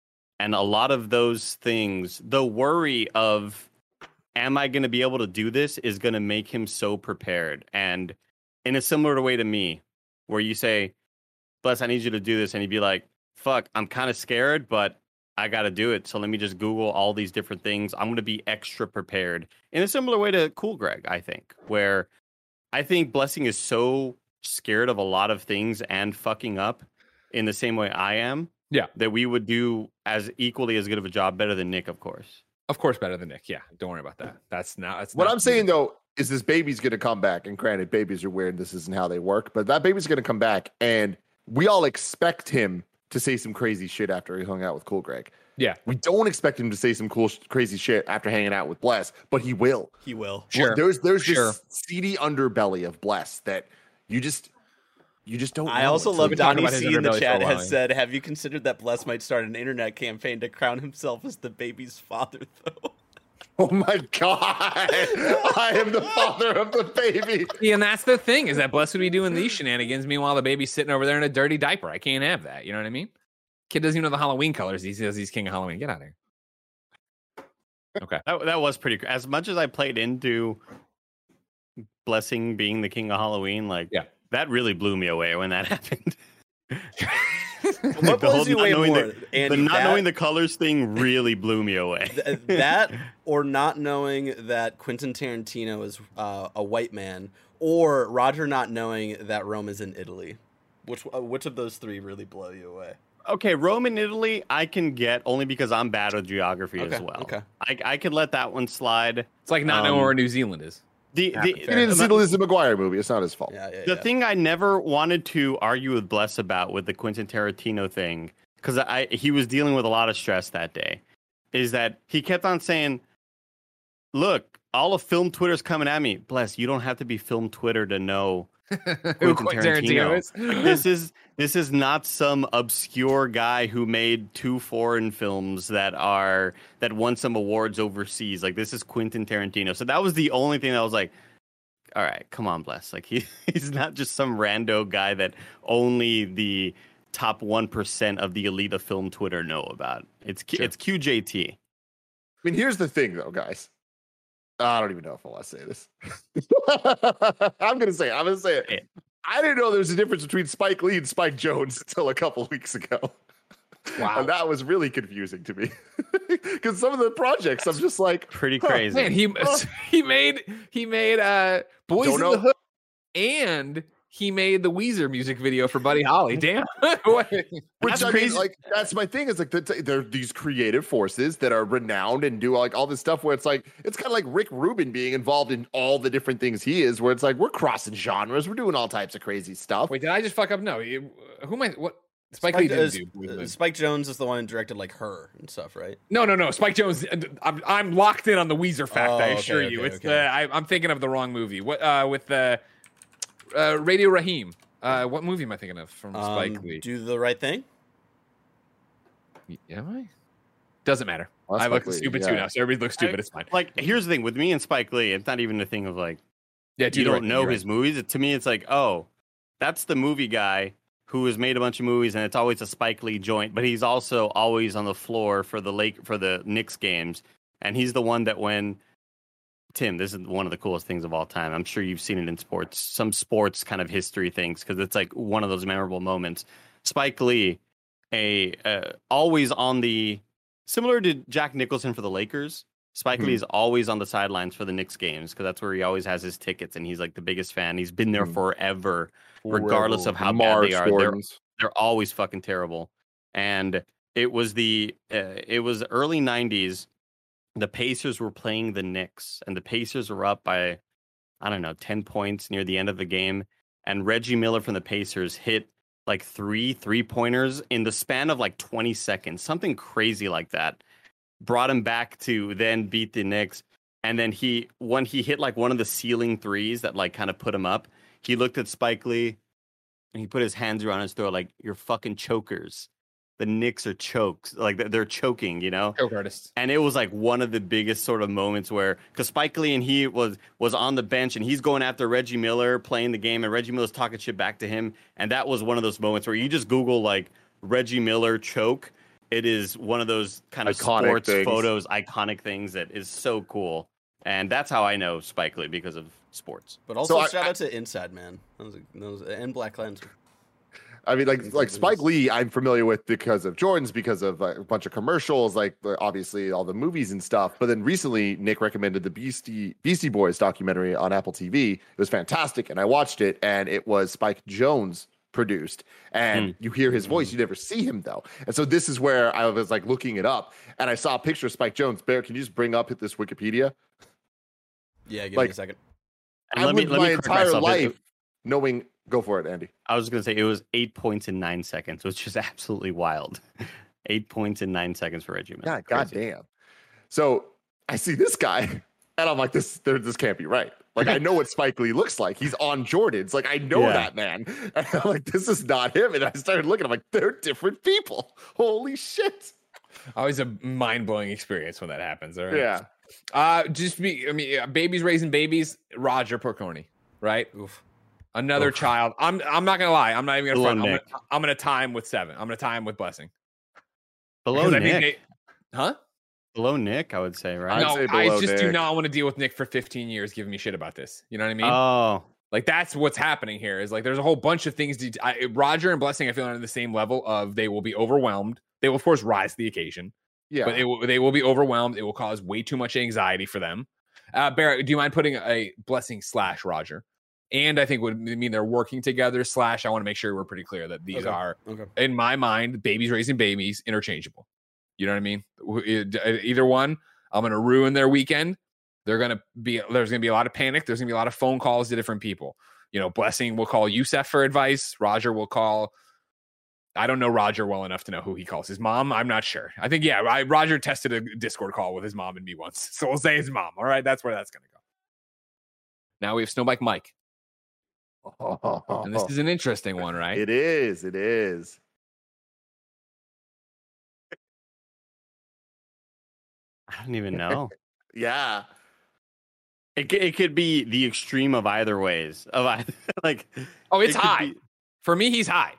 And a lot of those things, the worry of, am I going to be able to do this, is going to make him so prepared. And in a similar way to me, where you say, Bless, I need you to do this. And he'd be like, fuck, I'm kind of scared, but I got to do it. So let me just Google all these different things. I'm going to be extra prepared. In a similar way to Cool Greg, I think, where I think Blessing is so scared of a lot of things and fucking up in the same way I am. Yeah. That we would do as equally as good of a job, better than Nick, of course. Of course, better than Nick. Yeah. Don't worry about that. That's not. That's what not I'm saying, though, is this baby's going to come back. And granted, babies are weird. This isn't how they work. But that baby's going to come back. And we all expect him to say some crazy shit after he hung out with Cool Greg. Yeah. We don't expect him to say some cool, crazy shit after hanging out with Bless, but he will. He will. Sure. There's there's Sure. this seedy underbelly of Bless that you just you just don't. I know also until love you- talking Donnie about his C in the underbelly chat for a while. has said, "Have you considered that Bless might start an internet campaign to crown himself as the baby's father?" Though. Oh my god! I am the father of the baby. Yeah, and that's the thing, is that Bless would be doing these shenanigans. Meanwhile, the baby's sitting over there in a dirty diaper. I can't have that. You know what I mean? Kid doesn't even know the Halloween colors. He says he's king of Halloween. Get out of here. Okay. That, that was pretty. As much as I played into Blessing being the king of Halloween, like, yeah, that really blew me away when that happened. What blows you away more? The, Andy, the not that, knowing the colors thing really blew me away. th- that, or not knowing that Quentin Tarantino is uh, a white man, or Roger not knowing that Rome is in Italy. Which uh, which of those three really blow you away? Okay, Rome and Italy, I can get only because I'm bad with geography Okay, as well. okay. I I can let that one slide. It's like not Um, knowing where New Zealand is. The Yeah, the, fair. He didn't see the Lizzie McGuire movie. It's not his fault. Yeah, yeah, the yeah. thing I never wanted to argue with Bless about with the Quentin Tarantino thing, because I he was dealing with a lot of stress that day, is that he kept on saying, "Look, all of film Twitter's coming at me. Bless, you don't have to be film Twitter to know Who Quentin Quentin Tarantino Tarantino. is? this is this is not some obscure guy who made two foreign films that are that won some awards overseas. Like, this is Quentin Tarantino." So that was the only thing that I was like, all right, come on, Bless. Like, he he's not just some rando guy that only the top one percent of the elite of film Twitter know about. It's Q, Sure. it's Q J T. I mean, here's the thing, though, guys. I don't even know if I want to say this. I'm gonna say it. I'm gonna say it. Yeah. I didn't know there was a difference between Spike Lee and Spike Jones until a couple weeks ago. Wow. And that was really confusing to me. Because some of the projects, I'm just like, Pretty huh, crazy. Man, he he made he made uh Boys Don't in know. the Hood, and he made the Weezer music video for Buddy Holly. Damn. What? Which That's I crazy. mean, like, that's my thing. Is like, the, there are these creative forces that are renowned and do like all this stuff where it's like, it's kind of like Rick Rubin being involved in all the different things he is, where it's like, we're crossing genres, we're doing all types of crazy stuff. Wait, did I just fuck up? No. You- Who am I? What? Spike, Spike, Lee didn't uh, do. Boys in the uh, Hood. Spike Jones is the one who directed like Her and stuff, right? No, no, no. Spike Jones. I'm, I'm locked in on the Weezer fact. Oh, I okay, assure you. okay, It's okay. the. I, I'm thinking of the wrong movie. What? Uh, with the uh, Radio Raheem. Uh, what movie am I thinking of from Spike Um, Lee? Do the Right Thing. Am I? Doesn't matter. Well, I look Spike Lee, stupid yeah. too now, so everybody looks stupid. I- It's fine. Like, here's the thing with me and Spike Lee, it's not even a thing of like, Yeah, do you the don't right thing, know you're his right. movies. To me, it's like, oh, that's the movie guy who has made a bunch of movies, and it's always a Spike Lee joint. But he's also always on the floor for the Lake for the Knicks games, and he's the one that when Tim, this is one of the coolest things of all time. I'm sure you've seen it in sports, some sports kind of history things, because it's like one of those memorable moments. Spike Lee, a uh, always on the similar to Jack Nicholson for the Lakers. Spike Hmm. Lee is always on the sidelines for the Knicks games because that's where he always has his tickets, and he's like the biggest fan. He's been there Hmm. forever, regardless of how Mars bad they are. They're, Gordons. they're always fucking terrible. And it was the uh, it was early nineties. The Pacers were playing the Knicks, and the Pacers were up by, I don't know, ten points near the end of the game. And Reggie Miller from the Pacers hit like three three pointers in the span of like twenty seconds, something crazy like that. Brought him back to then beat the Knicks. And then he, when he hit like one of the ceiling threes that like kind of put him up, he looked at Spike Lee and he put his hands around his throat like, "You're fucking chokers. The Knicks are chokes. Like they're choking, you know?" Choke artist. And it was like one of the biggest sort of moments where, because Spike Lee and he was was on the bench and he's going after Reggie Miller playing the game, and Reggie Miller's talking shit back to him. And that was one of those moments where you just Google like Reggie Miller choke. It is one of those kind of Iconic sports things. photos, iconic things that is so cool. And that's how I know Spike Lee, because of sports. But also So I- shout I- out to Inside Man. That was, a, that was and Black Lantern. I mean, like like Spike Lee, I'm familiar with because of Jordans, because of like, a bunch of commercials, like obviously all the movies and stuff. But then recently, Nick recommended the Beastie Beastie Boys documentary on Apple T V. It was fantastic, and I watched it, and it was Spike Jonze produced, and Mm. you hear his voice, you never see him though. And so this is where I was like looking it up, and I saw a picture of Spike Jonze. Bear, can you just bring up this Wikipedia? Yeah, give Like- me a second. And I let me lived let my me correct entire myself. It- life knowing. Go for it, Andy. I was going to say it was eight points in nine seconds, which is absolutely wild. Eight points in nine seconds for Reggie Miller. Yeah, Crazy. goddamn. So I see this guy, and I'm like, this, there, this can't be right. Like, I know what Spike Lee looks like. He's on Jordans. Like, I know Yeah. that man. And I'm like, this is not him. And I started looking. I'm like, they're different people. Holy shit. Always a mind blowing experience when that happens. All right. Yeah. Uh, just be. I mean, uh, babies raising babies. Roger Pokorny, right? Oof. Another Oof. child. I'm. I'm not gonna lie. I'm not even gonna Below front. I'm gonna, Nick. I'm gonna tie him with seven. I'm gonna tie him with Blessing. Below Because I Nick. think they- huh? Below Nick, I would say, right? I'd no, say I below just do Nick. not want to deal with Nick for fifteen years giving me shit about this. You know what I mean? Oh, Like that's what's happening here. Is like there's a whole bunch of things. To, I, Roger and Blessing, I feel, are on the same level of they will be overwhelmed. They will of course rise to the occasion, Yeah. but it will, they will be overwhelmed. It will cause way too much anxiety for them. Uh, Barrett, do you mind putting a Blessing slash Roger? And I think would mean they're working together. Slash, I want to make sure we're pretty clear that these Okay. are, Okay. in my mind, babies raising babies, interchangeable. You know what I mean? Either one, I'm going to ruin their weekend. They're going to be, there's going to be a lot of panic. There's going to be a lot of phone calls to different people. You know, Blessing will call Youssef for advice. Roger will call, I don't know Roger well enough to know who he calls. His mom? I'm not sure. I think, yeah, I, Roger tested a Discord call with his mom and me once. So we'll say his mom. All right. That's where that's going to go. Now we have Snowbike Mike. And this is an interesting one, right? It is. It is. I don't even know. Yeah. it, c- it could be the extreme of either ways. Of either, like, Oh, it's it could high. be- For me, he's high.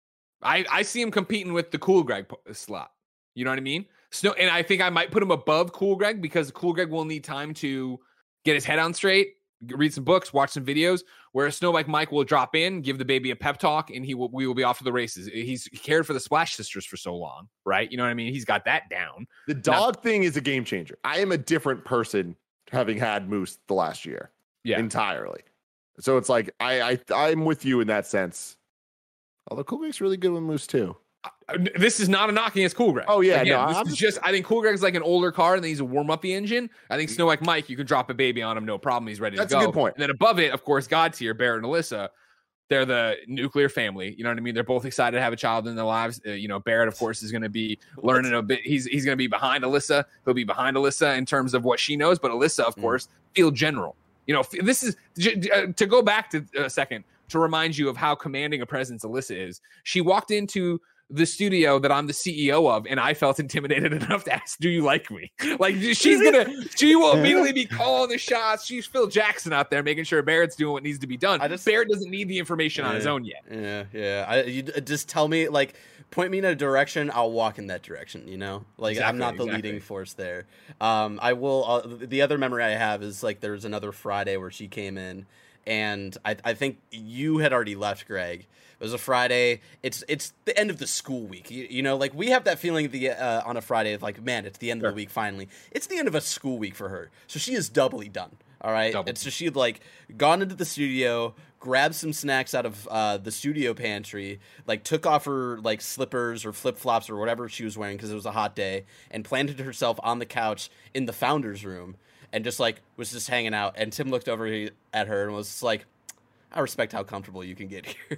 I, I see him competing with the Cool Greg po- slot. You know what I mean? Snow, and I think I might put him above Cool Greg because Cool Greg will need time to get his head on straight, g- read some books, watch some videos. Whereas Snowbike Mike will drop in, give the baby a pep talk, and he will we will be off to the races. He's he cared for the Splash Sisters for so long, right? You know what I mean? He's got that down. The dog thing is a game changer. I am a different person having had Moose the last year. Yeah. Entirely. So it's like I, I I'm with you in that sense. Although Cool Greg's really good with Moose too. Uh, This is not a knock against Cool Greg. Oh, yeah, Again, no, this I'm is just- just. I think Cool Greg's like an older car, and then he's a warm up the engine. I think Snow White Mike, you can drop a baby on him, no problem. He's ready That's to a go. good point. And then above it, of course, God tier, Barrett and Alyssa. They're the nuclear family. You know what I mean? They're both excited to have a child in their lives. Uh, you know, Barrett, of course, is going to be learning a bit. He's he's going to be behind Alyssa. He'll be behind Alyssa in terms of what she knows. But Alyssa, of Mm. course, field general. You know, f- this is j- uh, to go back to a second to remind you of how commanding a presence Alyssa is. She walked into the studio that I'm the C E O of, and I felt intimidated enough to ask, "Do you like me?" Like she's gonna, she will immediately be calling the shots. She's Phil Jackson out there, making sure Barrett's doing what needs to be done. I just- Barrett doesn't need the information on his Yeah. own yet. Yeah, yeah. I, you d- just tell me, like, point me in a direction. I'll walk in that direction. You know, like I'm Exactly, not the exactly. leading force there. Um, I will. Uh, the other memory I have is like there was another Friday where she came in, and I, I think you had already left, Greg. It was a Friday. It's it's the end of the school week. You, you know, like we have that feeling the uh, on a Friday of like, man, it's the end Sure. of the week finally. It's the end of a school week for her, so she is doubly done. All right, Double. and so she had like gone into the studio, grabbed some snacks out of uh, the studio pantry, like took off her like slippers or flip flops or whatever she was wearing because it was a hot day, and planted herself on the couch in the founder's room, and just like was just hanging out. And Tim looked over he- at her and was just like, "I respect how comfortable you can get here."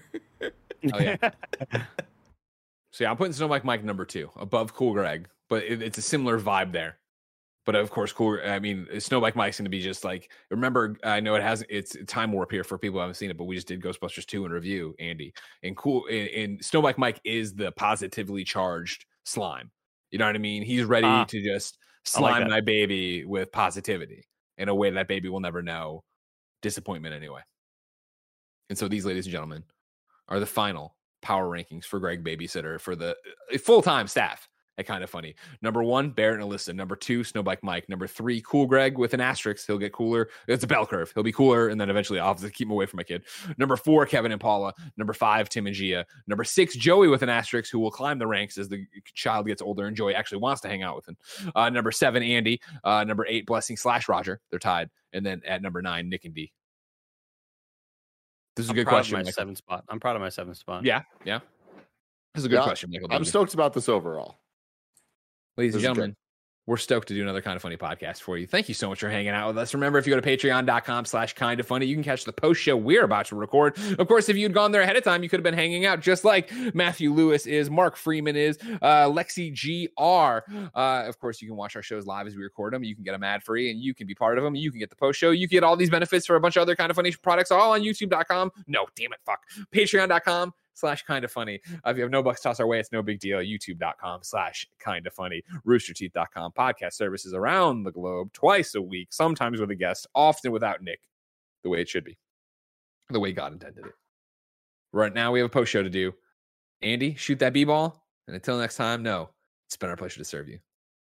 Oh yeah. So yeah, I'm putting Snow Mike Mike number two above Cool Greg, but it, it's a similar vibe there. But of course, Cool. I mean, Snow Mike Mike's going to be just like. Remember, I know it has it's time warp here for people who haven't seen it, but we just did Ghostbusters two in review, Andy. And cool. And, and Snow Mike Mike is the positively charged slime. You know what I mean? He's ready Ah, to just I like slime that. my baby with positivity in a way that baby will never know disappointment anyway. And so these, ladies and gentlemen, are the final power rankings for Greg Babysitter for the full-time staff. at Kind of Funny. Number one, Barrett and Alyssa. Number two, Snowbike Mike. Number three, Cool Greg with an asterisk. He'll get cooler. It's a bell curve. He'll be cooler, and then eventually I'll have to keep him away from my kid. Number four, Kevin and Paula. Number five, Tim and Gia. Number six, Joey with an asterisk, who will climb the ranks as the child gets older and Joey actually wants to hang out with him. Uh, number seven, Andy. Uh, number eight, Blessing slash Roger. They're tied. And then at number nine, Nick and D. This is I'm a good proud question. Of my Michael. seventh spot. I'm proud of my seventh spot. Yeah, yeah. This is a good Yeah, question, Michael. I'm stoked about this overall. Ladies This and is gentlemen, we're stoked to do another Kind of Funny podcast for you. Thank you so much for hanging out with us. Remember, if you go to patreon.com slash kind of funny, you can catch the post show we're about to record. Of course, if you'd gone there ahead of time, you could have been hanging out just like Matthew Lewis is, Mark Freeman is, uh, Lexi G R. Uh, of course, you can watch our shows live as we record them. You can get them ad free and you can be part of them. You can get the post show. You can get all these benefits for a bunch of other Kind of Funny products, all on youtube dot com. No, damn it, fuck. patreon.com slash kind of funny. Uh, if you have no bucks toss our way, it's no big deal. youtube.com slash kind of funny. rooster teeth dot com. Podcast services around the globe twice a week, sometimes with a guest, often without Nick, the way it should be, the way God intended it. Right now, we have a post show to do. Andy, shoot that B-ball. And until next time, no, it's been our pleasure to serve you.